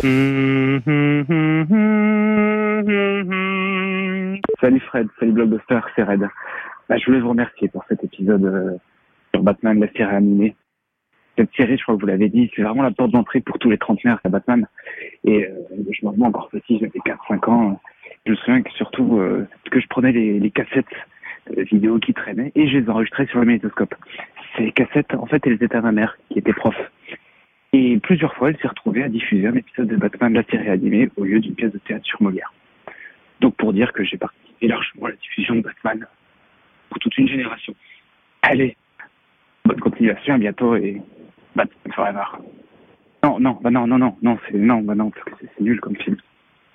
Salut Fred, salut Blockbuster, c'est Red. Je voulais vous remercier pour cet épisode sur Batman, la série animée. Cette série, je crois que vous l'avez dit, c'est vraiment la porte d'entrée pour tous les trentenaires à Batman. Et je me remets encore petit, j'avais 4-5 ans. Je me souviens que surtout que je prenais les cassettes vidéo qui traînaient et je les enregistrais sur le magnétoscope. Ces cassettes, en fait, elles étaient à ma mère, qui était prof. Et plusieurs fois, elle s'est retrouvée à diffuser un épisode de Batman, la série animée, au lieu d'une pièce de théâtre sur Molière. Donc pour dire que j'ai participé largement à la diffusion de Batman pour toute une génération. Allez, bonne continuation, à bientôt et Batman Forever. Non, parce que c'est nul comme film.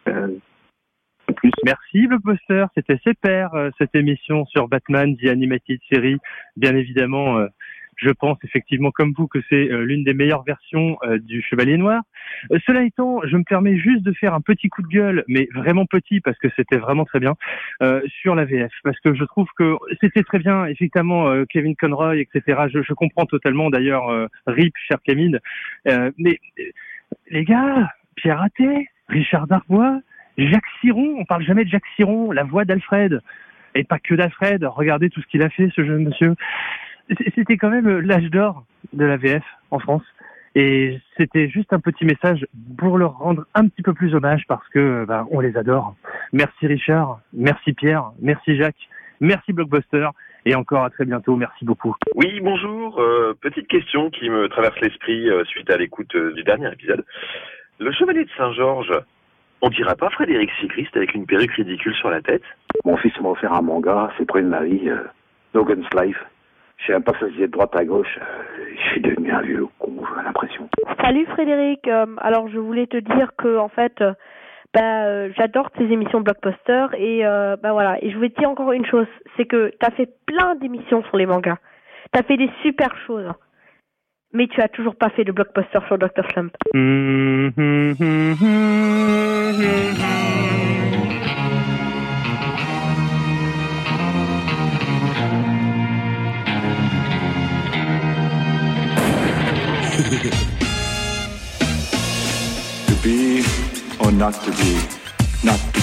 Plus. Merci Blockbuster, c'était super cette émission sur Batman, The Animated Series. Bien évidemment, je pense effectivement comme vous que c'est l'une des meilleures versions du Chevalier Noir. Cela étant, je me permets juste de faire un petit coup de gueule, mais vraiment petit parce que c'était vraiment très bien, sur la VF. Parce que je trouve que c'était très bien, effectivement, Kevin Conroy, etc. Je comprends totalement d'ailleurs, RIP, cher Kevin. Mais les gars, Pierre Raté, Richard Darbois, Jacques Siron, on parle jamais de Jacques Siron, la voix d'Alfred. Et pas que d'Alfred, regardez tout ce qu'il a fait, ce jeune monsieur. C'était quand même l'âge d'or de la VF en France. Et c'était juste un petit message pour leur rendre un petit peu plus hommage parce que on les adore. Merci Richard, merci Pierre, merci Jacques, merci Blockbuster et encore à très bientôt, merci beaucoup. Oui, bonjour. Petite question qui me traverse l'esprit suite à l'écoute du dernier épisode. Le Chevalier de Saint-Georges, on dirait pas Frédéric Sigrist avec une perruque ridicule sur la tête? Mon fils m'a offert un manga, c'est près de ma vie, Logan's Life. Je sais même pas que ça se disait de droite à gauche. Je suis devenu un vieux con, j'ai l'impression. Salut Frédéric. Alors je voulais te dire que en fait, j'adore tes émissions Blockbuster et voilà. Et je voulais te dire encore une chose, c'est que t'as fait plein d'émissions sur les mangas. T'as fait des super choses. Mais tu as toujours pas fait de Blockbuster sur Dr. Slump. To be or not to be, not to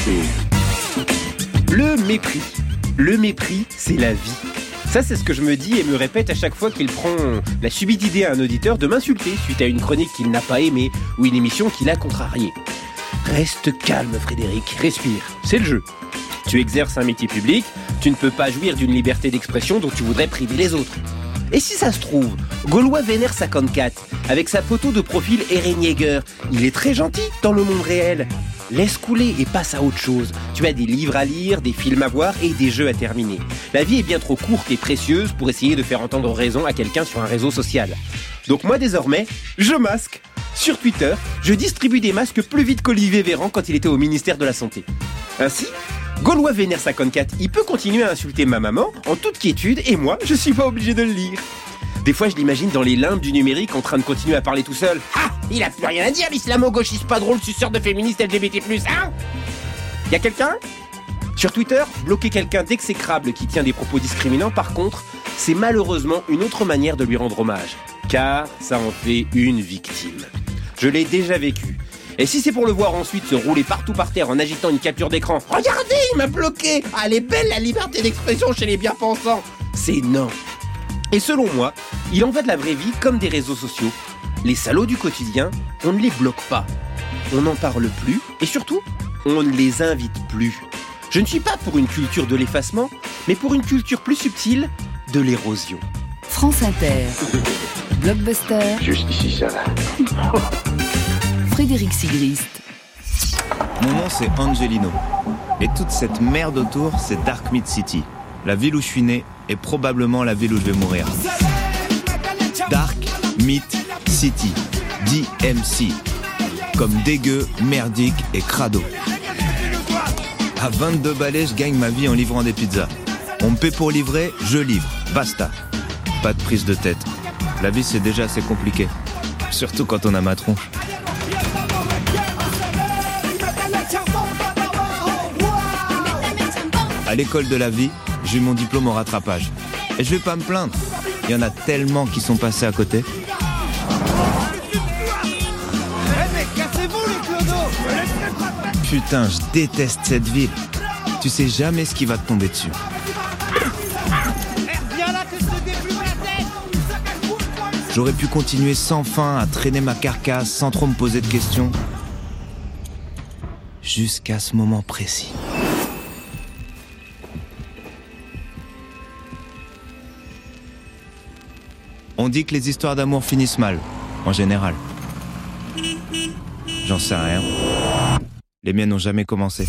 be. Le mépris. Le mépris, c'est la vie. Ça, c'est ce que je me dis et me répète à chaque fois qu'il prend la subite idée à un auditeur de m'insulter suite à une chronique qu'il n'a pas aimée ou une émission qu'il a contrariée. Reste calme, Frédéric, respire, c'est le jeu. Tu exerces un métier public, tu ne peux pas jouir d'une liberté d'expression dont tu voudrais priver les autres. Et si ça se trouve, Gaulois Vénère 54, avec sa photo de profil Eren Yeager, il est très gentil dans le monde réel. Laisse couler et passe à autre chose. Tu as des livres à lire, des films à voir et des jeux à terminer. La vie est bien trop courte et précieuse pour essayer de faire entendre raison à quelqu'un sur un réseau social. Donc moi désormais, je masque. Sur Twitter, je distribue des masques plus vite qu'Olivier Véran quand il était au ministère de la Santé. Ainsi, Gaulois Vénère 54, il peut continuer à insulter ma maman en toute quiétude et moi, je suis pas obligé de le lire. Des fois, je l'imagine dans les limbes du numérique en train de continuer à parler tout seul. Ah, il a plus rien à dire, l'islamo-gauchiste pas drôle, suceur de féministe LGBT+, hein? Y'a quelqu'un? Sur Twitter, bloquer quelqu'un d'exécrable qui tient des propos discriminants, par contre, c'est malheureusement une autre manière de lui rendre hommage. Car ça en fait une victime. Je l'ai déjà vécu. Et si c'est pour le voir ensuite se rouler partout par terre en agitant une capture d'écran, regardez, il m'a bloqué! Ah, elle est belle la liberté d'expression chez les bien-pensants! C'est non. Et selon moi, il en va de la vraie vie comme des réseaux sociaux. Les salauds du quotidien, on ne les bloque pas. On n'en parle plus et surtout, on ne les invite plus. Je ne suis pas pour une culture de l'effacement, mais pour une culture plus subtile de l'érosion. France Inter. Blockbuster. Juste ici, ça va. Frédéric Sigrist. Mon nom c'est Angelino. Et toute cette merde autour, c'est Dark Meat City. La ville où je suis né est probablement la ville où je vais mourir. Dark Meat City. DMC. Comme dégueu, merdique et crado. À 22 balais, je gagne ma vie en livrant des pizzas. On me paie pour livrer, je livre. Basta. Pas de prise de tête. La vie c'est déjà assez compliqué. Surtout quand on a ma tronche. À l'école de la vie, j'ai eu mon diplôme en rattrapage. Et je vais pas me plaindre. Il y en a tellement qui sont passés à côté. Eh mec, cassez-vous les clodos! Putain, je déteste cette ville. Tu sais jamais ce qui va te tomber dessus. J'aurais pu continuer sans fin à traîner ma carcasse sans trop me poser de questions. Jusqu'à ce moment précis. On dit que les histoires d'amour finissent mal, en général. J'en sais rien. Les miennes n'ont jamais commencé.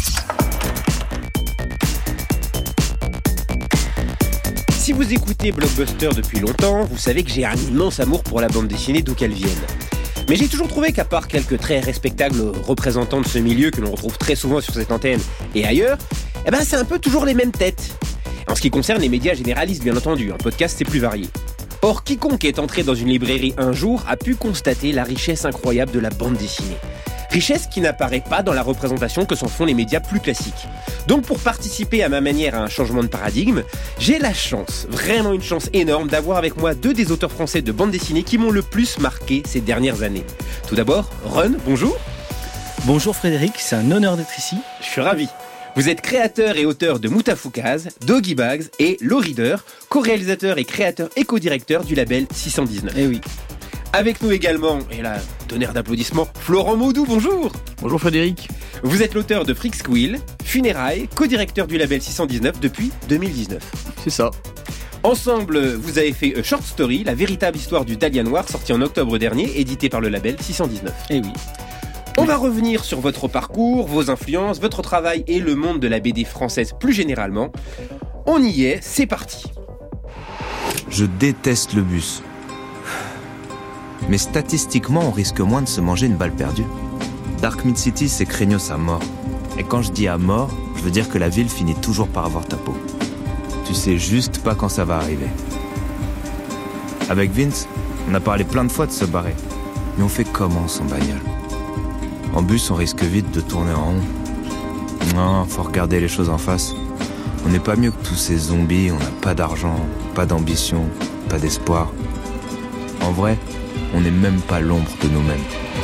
Si vous écoutez Blockbuster depuis longtemps, vous savez que j'ai un immense amour pour la bande dessinée d'où qu'elle vienne. Mais j'ai toujours trouvé qu'à part quelques très respectables représentants de ce milieu que l'on retrouve très souvent sur cette antenne et ailleurs, c'est un peu toujours les mêmes têtes. En ce qui concerne les médias généralistes, bien entendu, un podcast c'est plus varié. Or, quiconque est entré dans une librairie un jour a pu constater la richesse incroyable de la bande dessinée. Richesse qui n'apparaît pas dans la représentation que s'en font les médias plus classiques. Donc pour participer à ma manière à un changement de paradigme, j'ai la chance, vraiment une chance énorme, d'avoir avec moi 2 des auteurs français de bande dessinée qui m'ont le plus marqué ces dernières années. Tout d'abord, Ron, bonjour. Bonjour Frédéric, c'est un honneur d'être ici. Je suis ravi. Vous êtes créateur et auteur de Moutafoukaz, Doggy Bags et Low Reader, co-réalisateur et créateur et co-directeur du label 619. Eh oui. Avec nous également, et là, tonnerre d'applaudissements, Florent Maudou, bonjour. Bonjour Frédéric. Vous êtes l'auteur de Freak Squill, Funérailles, co-directeur du label 619 depuis 2019. C'est ça. Ensemble, vous avez fait A Short Story, la véritable histoire du Dahlia Noir, sorti en octobre dernier, édité par le label 619. Eh oui. On va revenir sur votre parcours, vos influences, votre travail et le monde de la BD française plus généralement. On y est, c'est parti. Je déteste le bus. Mais statistiquement, on risque moins de se manger une balle perdue. Dark Mid-City, c'est craignos à mort. Et quand je dis à mort, je veux dire que la ville finit toujours par avoir ta peau. Tu sais juste pas quand ça va arriver. Avec Vince, on a parlé plein de fois de se barrer. Mais on fait comment sans bagnole ? En bus, on risque vite de tourner en rond. Non, faut regarder les choses en face. On n'est pas mieux que tous ces zombies, on n'a pas d'argent, pas d'ambition, pas d'espoir. En vrai, on n'est même pas l'ombre de nous-mêmes.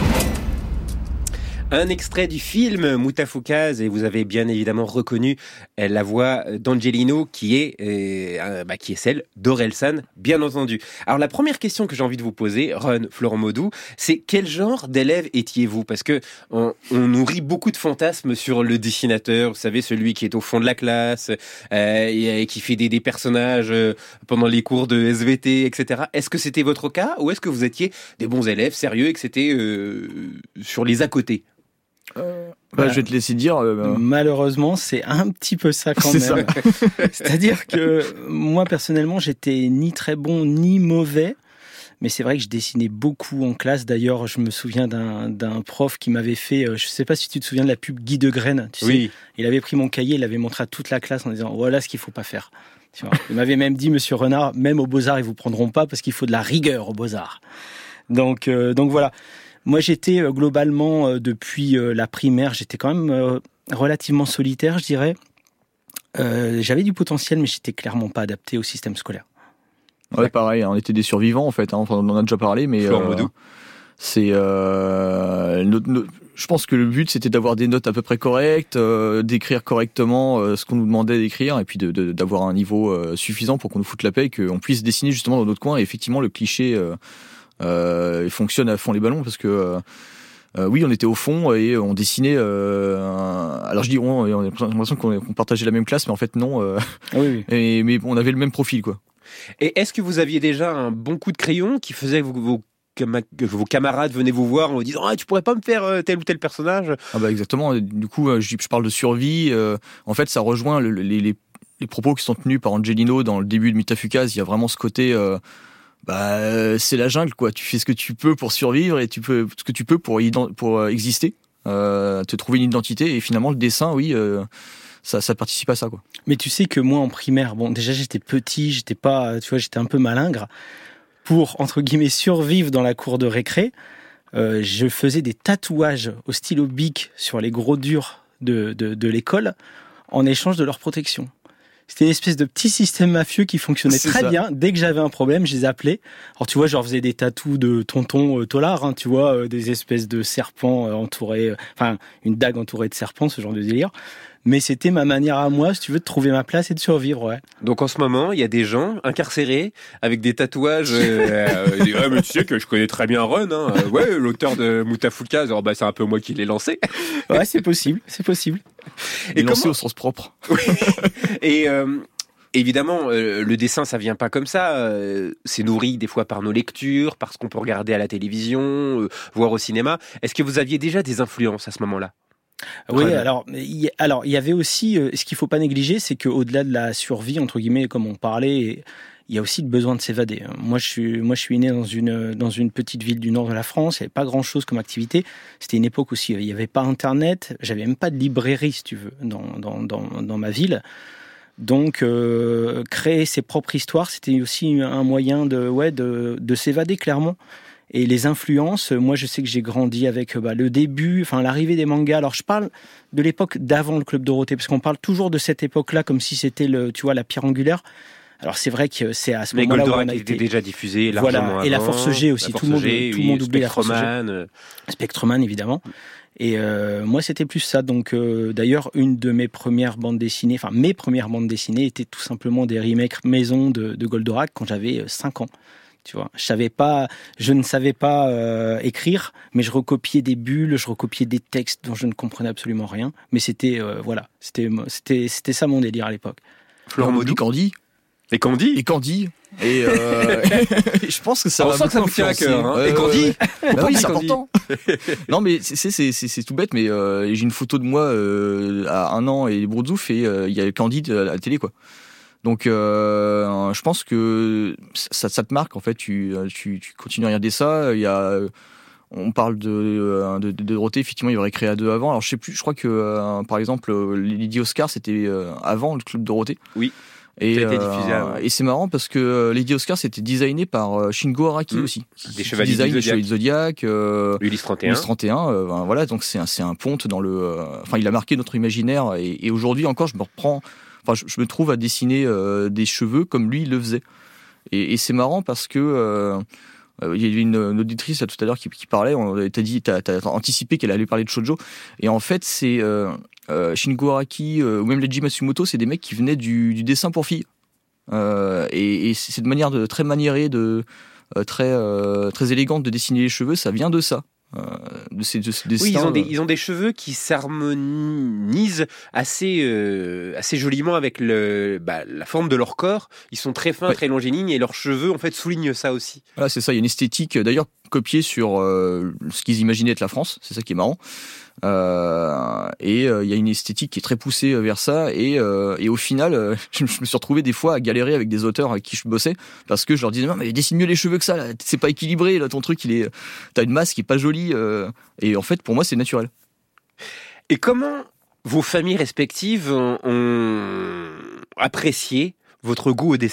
Un extrait du film Moutafoukaz, et vous avez bien évidemment reconnu la voix d'Angelino qui est celle d'Orelsan, bien entendu. Alors la première question que j'ai envie de vous poser, Ron, Florent Maudou, c'est quel genre d'élève étiez-vous ? Parce que on nourrit beaucoup de fantasmes sur le dessinateur, vous savez, celui qui est au fond de la classe, et qui fait des personnages pendant les cours de SVT, etc. Est-ce que c'était votre cas, ou est-ce que vous étiez des bons élèves, sérieux, et que c'était sur les à côté ? Je vais te laisser dire. Malheureusement, c'est un petit peu ça quand même. Ça. C'est-à-dire que moi, personnellement, j'étais ni très bon ni mauvais. Mais c'est vrai que je dessinais beaucoup en classe. D'ailleurs, je me souviens d'un prof qui m'avait fait... je ne sais pas si tu te souviens de la pub Guy de Graine. Tu sais, il avait pris mon cahier, il l'avait montré à toute la classe en disant « Voilà ce qu'il ne faut pas faire ». Tu vois, il m'avait même dit « Monsieur Renard, même aux Beaux-Arts, ils ne vous prendront pas parce qu'il faut de la rigueur aux Beaux-Arts ». Donc voilà. Moi, j'étais globalement, depuis la primaire, j'étais quand même relativement solitaire, je dirais. J'avais du potentiel, mais j'étais clairement pas adapté au système scolaire. Ouais, pareil, on était des survivants, en fait. Enfin, on en a déjà parlé, mais c'est... je pense que le but, c'était d'avoir des notes à peu près correctes, d'écrire correctement ce qu'on nous demandait d'écrire, et puis d'avoir un niveau suffisant pour qu'on nous foute la paix, qu'on puisse dessiner justement dans notre coin. Et effectivement, le cliché... il fonctionne à fond les ballons parce que oui, on était au fond et on dessinait. Alors je dis on a l'impression qu'on partageait la même classe, mais en fait non. Oui. Mais on avait le même profil, quoi. Et est-ce que vous aviez déjà un bon coup de crayon qui faisait que vos camarades venaient vous voir en vous disant tu pourrais pas me faire tel ou tel personnage ? Ah bah exactement. Du coup, je parle de survie. En fait, ça rejoint les propos qui sont tenus par Angelino dans le début de Moutafoukaz. Il y a vraiment ce côté. C'est la jungle, quoi. Tu fais ce que tu peux pour survivre et tu fais ce que tu peux pour exister, te trouver une identité. Et finalement, le dessin, ça participe à ça, quoi. Mais tu sais que moi, en primaire, déjà j'étais petit, j'étais un peu malingre. Pour, entre guillemets, survivre dans la cour de récré, je faisais des tatouages au stylo bic sur les gros durs de l'école en échange de leur protection. C'était une espèce de petit système mafieux qui fonctionnait C'est très ça. bien. Dès que j'avais un problème, je les appelais. Alors tu vois, je leur faisais des tatous de tonton Tollard, hein, tu vois, des espèces de serpents entourés, enfin une dague entourée de serpents, ce genre de délire. Mais c'était ma manière à moi, si tu veux, de trouver ma place et de survivre, ouais. Donc en ce moment, il y a des gens incarcérés avec des tatouages. Ah, mais tu sais que je connais très bien Ron. Hein. Ouais, l'auteur de Mutafuka, alors, c'est un peu moi qui l'ai lancé. Ouais, c'est possible, c'est possible. Et lancé au sens propre. Oui. Et évidemment, le dessin, ça vient pas comme ça. C'est nourri des fois par nos lectures, par ce qu'on peut regarder à la télévision, voir au cinéma. Est-ce que vous aviez déjà des influences à ce moment-là ? Oui, alors il y avait aussi, ce qu'il faut pas négliger, c'est qu'au-delà de la survie, entre guillemets, comme on parlait, il y a aussi le besoin de s'évader. Moi, je suis né dans une petite ville du nord de la France, il n'y avait pas grand-chose comme activité. C'était une époque aussi, il n'y avait pas Internet, j'avais même pas de librairie, si tu veux, dans ma ville. Donc, créer ses propres histoires, c'était aussi un moyen de s'évader, clairement. Et les influences, moi je sais que j'ai grandi avec le début, enfin l'arrivée des mangas. Alors je parle de l'époque d'avant le Club Dorothée, parce qu'on parle toujours de cette époque-là comme si c'était la pierre angulaire. Alors c'est vrai que c'est à ce moment-là où on a été déjà diffusé largement avant. Et la Force G aussi, tout le monde oublie la Force G. Spectreman évidemment. Et moi c'était plus ça. Donc d'ailleurs une de mes premières bandes dessinées, enfin mes premières bandes dessinées étaient tout simplement des remakes maison de Goldorak quand j'avais 5 ans. Tu vois, je ne savais pas écrire, mais je recopiais des bulles, je recopiais des textes dont je ne comprenais absolument rien. Mais c'était ça mon délire à l'époque. Florent Maudou, Candy. Et Candy. Et je pense que ça va beaucoup tient à cœur. Hein. Et Candy. Bah oui, c'est important. Non, mais c'est tout bête, mais j'ai une photo de moi à 1 an et Broudzouf et il y a Candy à la télé, quoi. Donc, je pense que ça te marque en fait. Tu continues à regarder ça. On parle de Dorothée. Effectivement, il y aurait créé à 2 avant. Alors, je sais plus. Je crois que par exemple, Lady Oscar, c'était avant le Club Dorothée. Oui. Et ça a été diffusé avant. Et c'est marrant parce que Lady Oscar, c'était designé par Shingo Araki aussi. Des Chevaliers du Zodiac. Ulysse 31. Ulysse 31. Voilà. Donc c'est un ponte dans le. Enfin, il a marqué notre imaginaire. Et aujourd'hui encore, je me reprends. Enfin, je me trouve à dessiner des cheveux comme lui il le faisait. Et c'est marrant parce que il y a une auditrice là, tout à l'heure qui parlait. T'as anticipé qu'elle allait parler de shoujo. Et en fait, c'est Shingo Araki ou même Leiji Matsumoto, c'est des mecs qui venaient du dessin pour filles. Et c'est de manière très maniérée, très élégante de dessiner les cheveux. Ça vient de ça. Oui, ils ont des cheveux qui s'harmonisent assez joliment avec la forme de leur corps. Ils sont très fins, très longilignes, et leurs cheveux en fait soulignent ça aussi. Voilà, c'est ça. Il y a une esthétique d'ailleurs copiée sur ce qu'ils imaginaient être la France. C'est ça qui est marrant. Et il y a une esthétique qui est très poussée vers ça. Et au final, je me suis retrouvé des fois à galérer avec des auteurs avec qui je bossais parce que je leur disais non mais dessine mieux les cheveux que ça. Là. C'est pas équilibré. Là, ton truc t'as une masse qui est pas jolie. Et en fait, pour moi, c'est naturel. Et comment vos familles respectives ont apprécié votre goût au dessin ?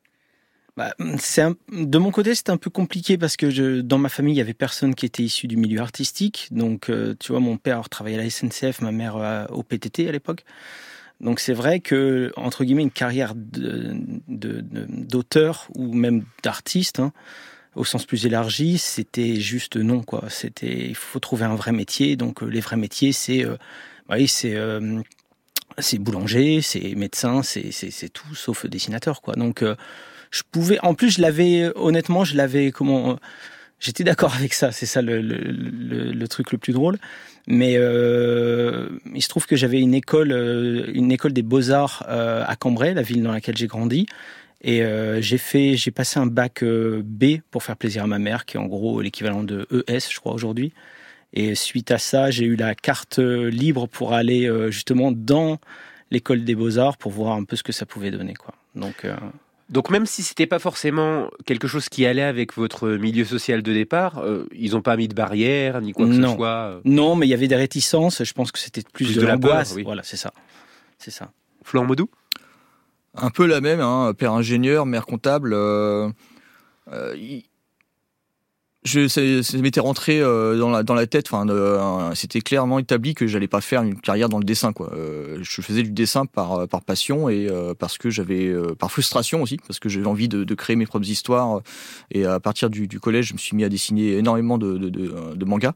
De mon côté, c'était un peu compliqué parce que dans ma famille, il y avait personne qui était issu du milieu artistique. Donc, tu vois, mon père travaillait à la SNCF, ma mère au PTT à l'époque. Donc, c'est vrai que, entre guillemets, une carrière d'auteur ou même d'artiste, hein, au sens plus élargi, c'était juste non, quoi. Il faut trouver un vrai métier. Donc, les vrais métiers, c'est boulanger, c'est médecin, c'est tout sauf dessinateur, quoi. Donc, j'étais d'accord avec ça, c'est ça le truc le plus drôle. Mais il se trouve que j'avais une école des Beaux-Arts à Cambrai, la ville dans laquelle j'ai grandi. Et j'ai passé un bac B pour faire plaisir à ma mère, qui est en gros l'équivalent de ES, je crois, aujourd'hui. Et suite à ça, j'ai eu la carte libre pour aller justement dans l'école des Beaux-Arts pour voir un peu ce que ça pouvait donner, quoi. Donc même si c'était pas forcément quelque chose qui allait avec votre milieu social de départ, ils n'ont pas mis de barrière ni quoi que ce soit. Non, mais il y avait des réticences. Je pense que c'était plus de l'angoisse. Oui. Voilà, c'est ça. Florent Maudou ? Un peu la même, hein, père ingénieur, mère comptable. Ça m'était rentré dans la tête. Enfin, c'était clairement établi que j'allais pas faire une carrière dans le dessin, quoi. Je faisais du dessin par passion et parce que j'avais par frustration aussi, parce que j'avais envie de créer mes propres histoires. Et à partir du collège, je me suis mis à dessiner énormément de mangas.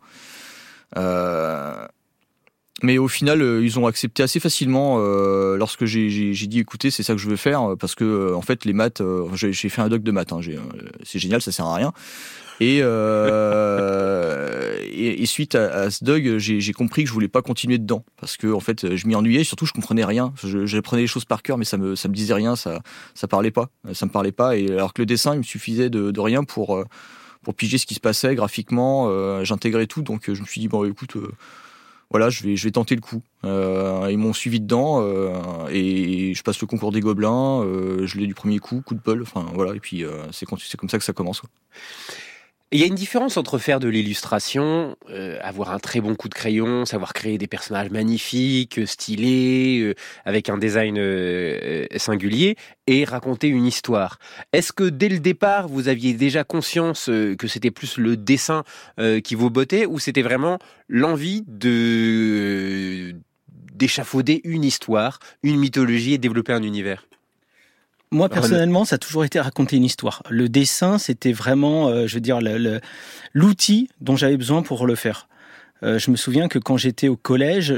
Mais au final, ils ont accepté assez facilement lorsque j'ai dit écoutez, c'est ça que je veux faire, parce que en fait les maths, j'ai fait un doc de maths, hein, c'est génial, ça sert à rien. Et suite à ce doc, j'ai compris que je voulais pas continuer dedans, parce que en fait je m'y ennuyais, surtout je comprenais rien. J'apprenais les choses par cœur, mais ça me disait rien, ça me parlait pas. Et alors que le dessin, il me suffisait de rien pour piger ce qui se passait graphiquement, j'intégrais tout, donc je me suis dit bon écoute. Voilà, je vais tenter le coup. Ils m'ont suivi dedans et je passe le concours des Gobelins. Je l'ai du premier coup de bol. Enfin voilà, et puis c'est comme ça que ça commence. Il y a une différence entre faire de l'illustration, avoir un très bon coup de crayon, savoir créer des personnages magnifiques, stylés, avec un design singulier, et raconter une histoire. Est-ce que dès le départ, vous aviez déjà conscience que c'était plus le dessin qui vous bottait, ou c'était vraiment l'envie d'échafauder une histoire, une mythologie et développer un univers ? Moi, personnellement, ça a toujours été raconter une histoire. Le dessin, c'était vraiment, je veux dire, l'outil dont j'avais besoin pour le faire. Je me souviens que quand j'étais au collège,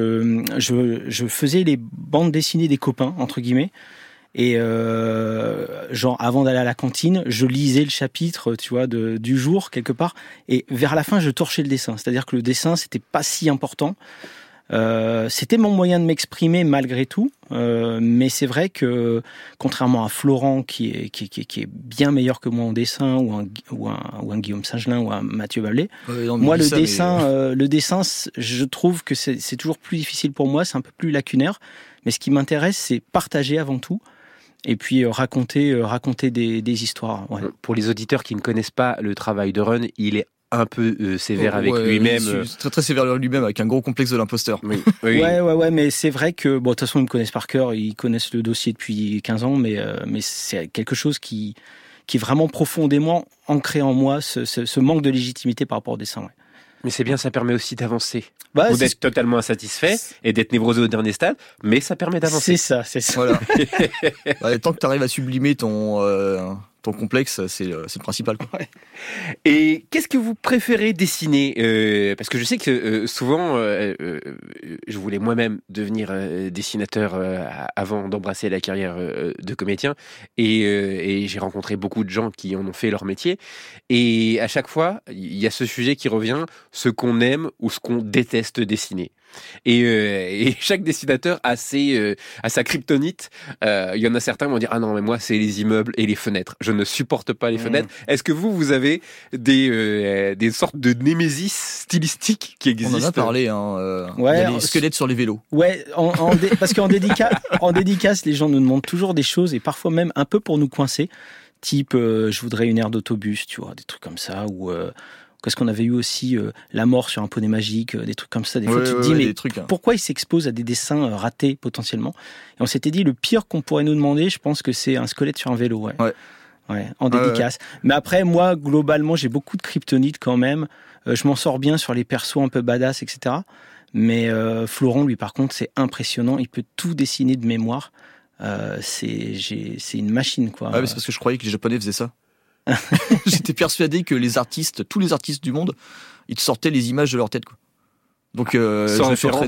je faisais les bandes dessinées des copains, entre guillemets. Et genre, avant d'aller à la cantine, je lisais le chapitre, tu vois, du jour, quelque part. Et vers la fin, je torchais le dessin. C'est-à-dire que le dessin, c'était pas si important. C'était mon moyen de m'exprimer malgré tout, mais c'est vrai que contrairement à Florent qui est bien meilleur que moi en dessin, ou un Guillaume Singelin ou un Mathieu Bablé, moi le dessin, je trouve que c'est toujours plus difficile pour moi, c'est un peu plus lacunaire, mais ce qui m'intéresse, c'est partager avant tout. Et puis raconter des histoires. Ouais. Pour les auditeurs qui ne connaissent pas le travail de Run, il est un peu sévère avec lui-même. Très très sévère avec lui-même, avec un gros complexe de l'imposteur. Oui. Ouais, mais c'est vrai que, bon, de toute façon, ils me connaissent par cœur, ils connaissent le dossier depuis 15 ans, mais c'est quelque chose qui est vraiment profondément ancré en moi, ce manque de légitimité par rapport au dessin. Ouais. Mais c'est bien, ça permet aussi d'avancer. Ou d'être totalement insatisfait et d'être névrosé au dernier stade, mais ça permet d'avancer. C'est ça. Voilà. Tant que tu arrives à sublimer ton complexe, c'est le principal. Ouais. Et qu'est-ce que vous préférez dessiner parce que je sais que souvent, je voulais moi-même devenir dessinateur avant d'embrasser la carrière de comédien, et j'ai rencontré beaucoup de gens qui en ont fait leur métier. Et à chaque fois, il y a ce sujet qui revient, ce qu'on aime ou ce qu'on déteste dessiner. Et chaque dessinateur a sa kryptonite. Il y en a certains qui vont dire ah non mais moi c'est les immeubles et les fenêtres. Je ne supporte pas les fenêtres. Est-ce que vous avez des sortes de némésis stylistiques qui existent? On en a parlé. Il y a les squelettes sur les vélos. Ouais, parce qu'en dédicace, les gens nous demandent toujours des choses et parfois même un peu pour nous coincer. Type je voudrais une aire d'autobus, tu vois, des trucs comme ça, ou qu'est-ce qu'on avait eu aussi la mort sur un poney magique, des trucs comme ça. Des fois, tu te dis, mais pourquoi ils s'exposent à des dessins ratés potentiellement? Et on s'était dit, le pire qu'on pourrait nous demander, je pense que c'est un squelette sur un vélo. Ouais, en dédicace. Mais après, moi, globalement, j'ai beaucoup de kryptonite quand même. Je m'en sors bien sur les persos un peu badass, etc. Mais Florent, lui, par contre, c'est impressionnant. Il peut tout dessiner de mémoire. C'est une machine, quoi. Ah, mais c'est parce que je croyais que les Japonais faisaient ça. J'étais persuadé que tous les artistes du monde, ils te sortaient les images de leur tête, quoi. Donc sans référence,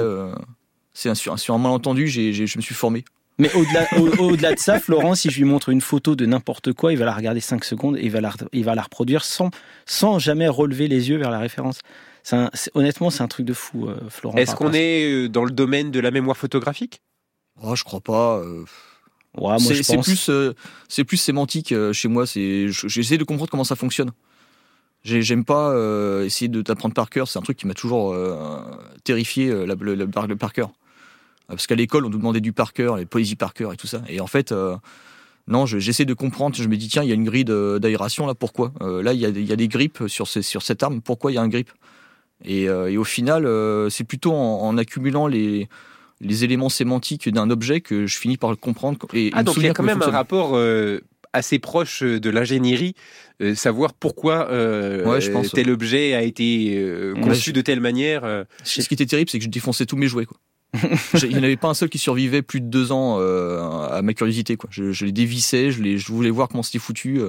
c'est sur un malentendu, je me suis formé. Mais au-delà de ça, Florent, si je lui montre une photo de n'importe quoi, il va la regarder 5 secondes et il va la reproduire sans jamais relever les yeux vers la référence. Honnêtement, c'est un truc de fou, Florent. Est-ce qu'on est dans le domaine de la mémoire photographique? Je crois pas. Ouais, moi, c'est plus sémantique chez moi. J'essaie de comprendre comment ça fonctionne. J'aime pas essayer de t'apprendre par cœur. C'est un truc qui m'a toujours terrifié, le par cœur. Parce qu'à l'école, on nous demandait du par cœur, les poésies par cœur et tout ça. Et en fait, non, j'essaie de comprendre. Je me dis tiens, il y a une grille d'aération là. Pourquoi là, il y a des grippes sur cette arme. Pourquoi il y a un grip? Et au final, c'est plutôt en accumulant les éléments sémantiques d'un objet que je finis par le comprendre. Donc il y a quand même un rapport assez proche de l'ingénierie, savoir pourquoi je pense, tel objet a été conçu de telle manière. Ce qui était terrible, c'est que je défonçais tous mes jouets, quoi. Il n'y en avait pas un seul qui survivait plus de 2 ans à ma curiosité, quoi. Je les dévissais, je voulais voir comment c'était foutu.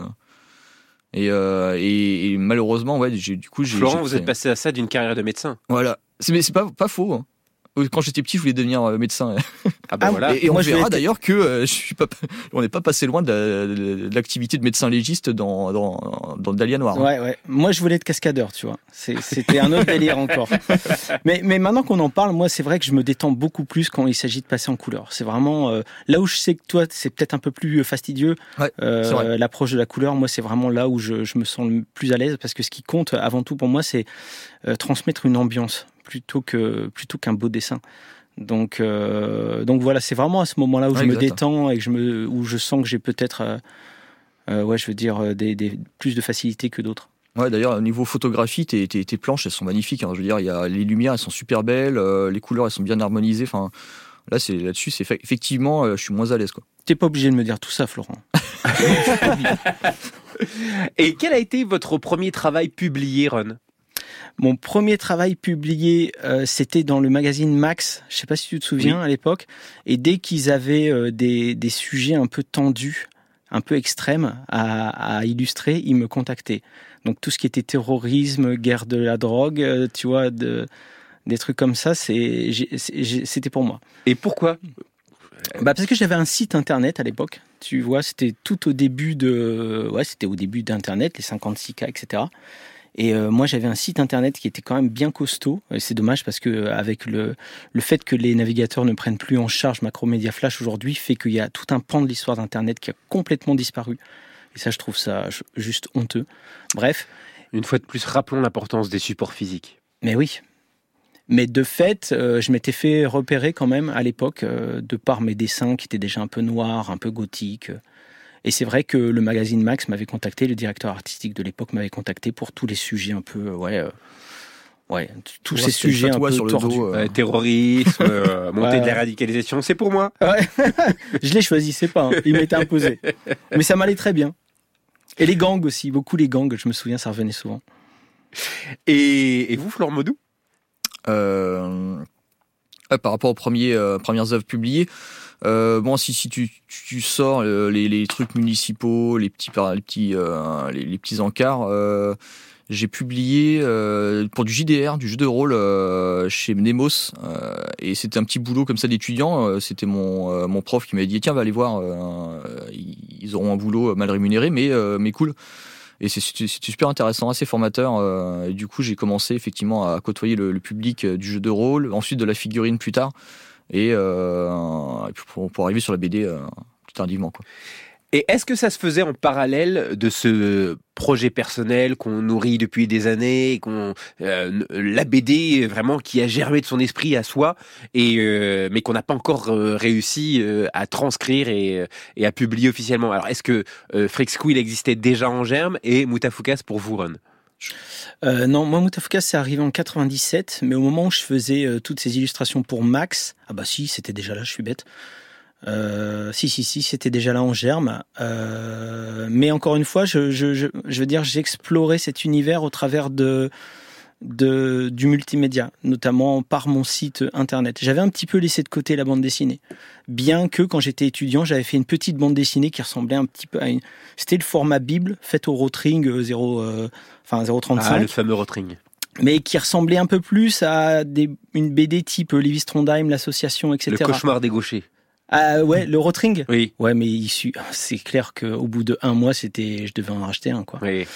Et malheureusement, ouais, Florent, vous êtes passé à ça d'une carrière de médecin. Voilà, mais c'est pas faux. Hein. Quand j'étais petit, je voulais devenir médecin. Voilà. Et on verra d'ailleurs que on n'est pas passé loin de l'activité de médecin légiste dans Dahlia Noire. Ouais. Moi, je voulais être cascadeur, tu vois. C'était un autre délire encore. Mais maintenant qu'on en parle, moi, c'est vrai que je me détends beaucoup plus quand il s'agit de passer en couleur. C'est vraiment là où je sais que toi, c'est peut-être un peu plus fastidieux. Ouais, l'approche de la couleur, moi, c'est vraiment là où je me sens le plus à l'aise, parce que ce qui compte avant tout pour moi, c'est transmettre une ambiance plutôt qu'un beau dessin. Donc voilà, c'est vraiment à ce moment-là où je me détends et où je sens que j'ai peut-être, plus de facilité que d'autres. Ouais, d'ailleurs, au niveau photographie, tes planches, elles sont magnifiques. Hein. Je veux dire, les lumières, elles sont super belles, les couleurs, elles sont bien harmonisées. Enfin, là-dessus, effectivement, je suis moins à l'aise, quoi. T'es pas obligé de me dire tout ça, Florent. Et quel a été votre premier travail publié, Ron ? Mon premier travail publié, c'était dans le magazine Max. Je sais pas si tu te souviens, à l'époque. Et dès qu'ils avaient des sujets un peu tendus, un peu extrêmes à illustrer, ils me contactaient. Donc tout ce qui était terrorisme, guerre de la drogue, tu vois, des trucs comme ça, c'était pour moi. Et pourquoi ? Parce que j'avais un site internet à l'époque. Tu vois, c'était tout au début c'était au début d'internet, les 56K, etc. Et moi, j'avais un site internet qui était quand même bien costaud. Et c'est dommage parce que avec le fait que les navigateurs ne prennent plus en charge Macromedia Flash aujourd'hui, fait qu'il y a tout un pan de l'histoire d'internet qui a complètement disparu. Et ça, je trouve ça juste honteux. Bref. Une fois de plus, rappelons l'importance des supports physiques. Mais oui. Mais de fait, je m'étais fait repérer quand même à l'époque, de par mes dessins qui étaient déjà un peu noirs, un peu gothiques. Et c'est vrai que le magazine Max m'avait contacté, le directeur artistique de l'époque m'avait contacté pour tous les sujets un peu, tous ces sujets un peu tordus. Terrorisme, montée de la radicalisation, c'est pour moi. Ouais. Je les choisissais pas, il m'était imposé. Mais ça m'allait très bien. Et les gangs aussi, beaucoup les gangs, je me souviens, ça revenait souvent. Et vous, Florent Modou ? Par rapport aux premières œuvres publiées, si tu sors les trucs municipaux, les petits encarts, j'ai publié pour du JDR, du jeu de rôle chez Mnemos, et c'était un petit boulot comme ça d'étudiant. C'était mon prof qui m'avait dit tiens, va aller voir, ils auront un boulot mal rémunéré, mais cool. Et c'était super intéressant, assez formateur. Et du coup, j'ai commencé effectivement à côtoyer le public du jeu de rôle, ensuite de la figurine plus tard, et pour arriver sur la BD plus tardivement, quoi. Et est-ce que ça se faisait en parallèle de ce projet personnel qu'on nourrit depuis des années, et la BD vraiment qui a germé de son esprit à soi, mais qu'on n'a pas encore réussi à transcrire et à publier officiellement. Alors est-ce que Freak Squill existait déjà en germe et Moutafoukaz pour vous, Ron ? Non, moi Moutafoukaz c'est arrivé en 97, mais au moment où je faisais toutes ces illustrations pour Max, c'était déjà là, je suis bête. Si, c'était déjà là en germe. Mais encore une fois, je veux dire, j'explorais cet univers au travers du multimédia, notamment par mon site internet. J'avais un petit peu laissé de côté la bande dessinée, bien que quand j'étais étudiant, j'avais fait une petite bande dessinée qui ressemblait un petit peu à c'était le format Bible, fait au Rotring 0.35. Ah, le fameux Rotring. Mais qui ressemblait un peu plus à une BD type Lévi Strondheim, l'association, etc. Le cauchemar des gauchers. Ouais, le Rotring. Oui. Ouais, mais c'est clair qu'au bout de 1 mois, je devais en racheter un, quoi. Oui.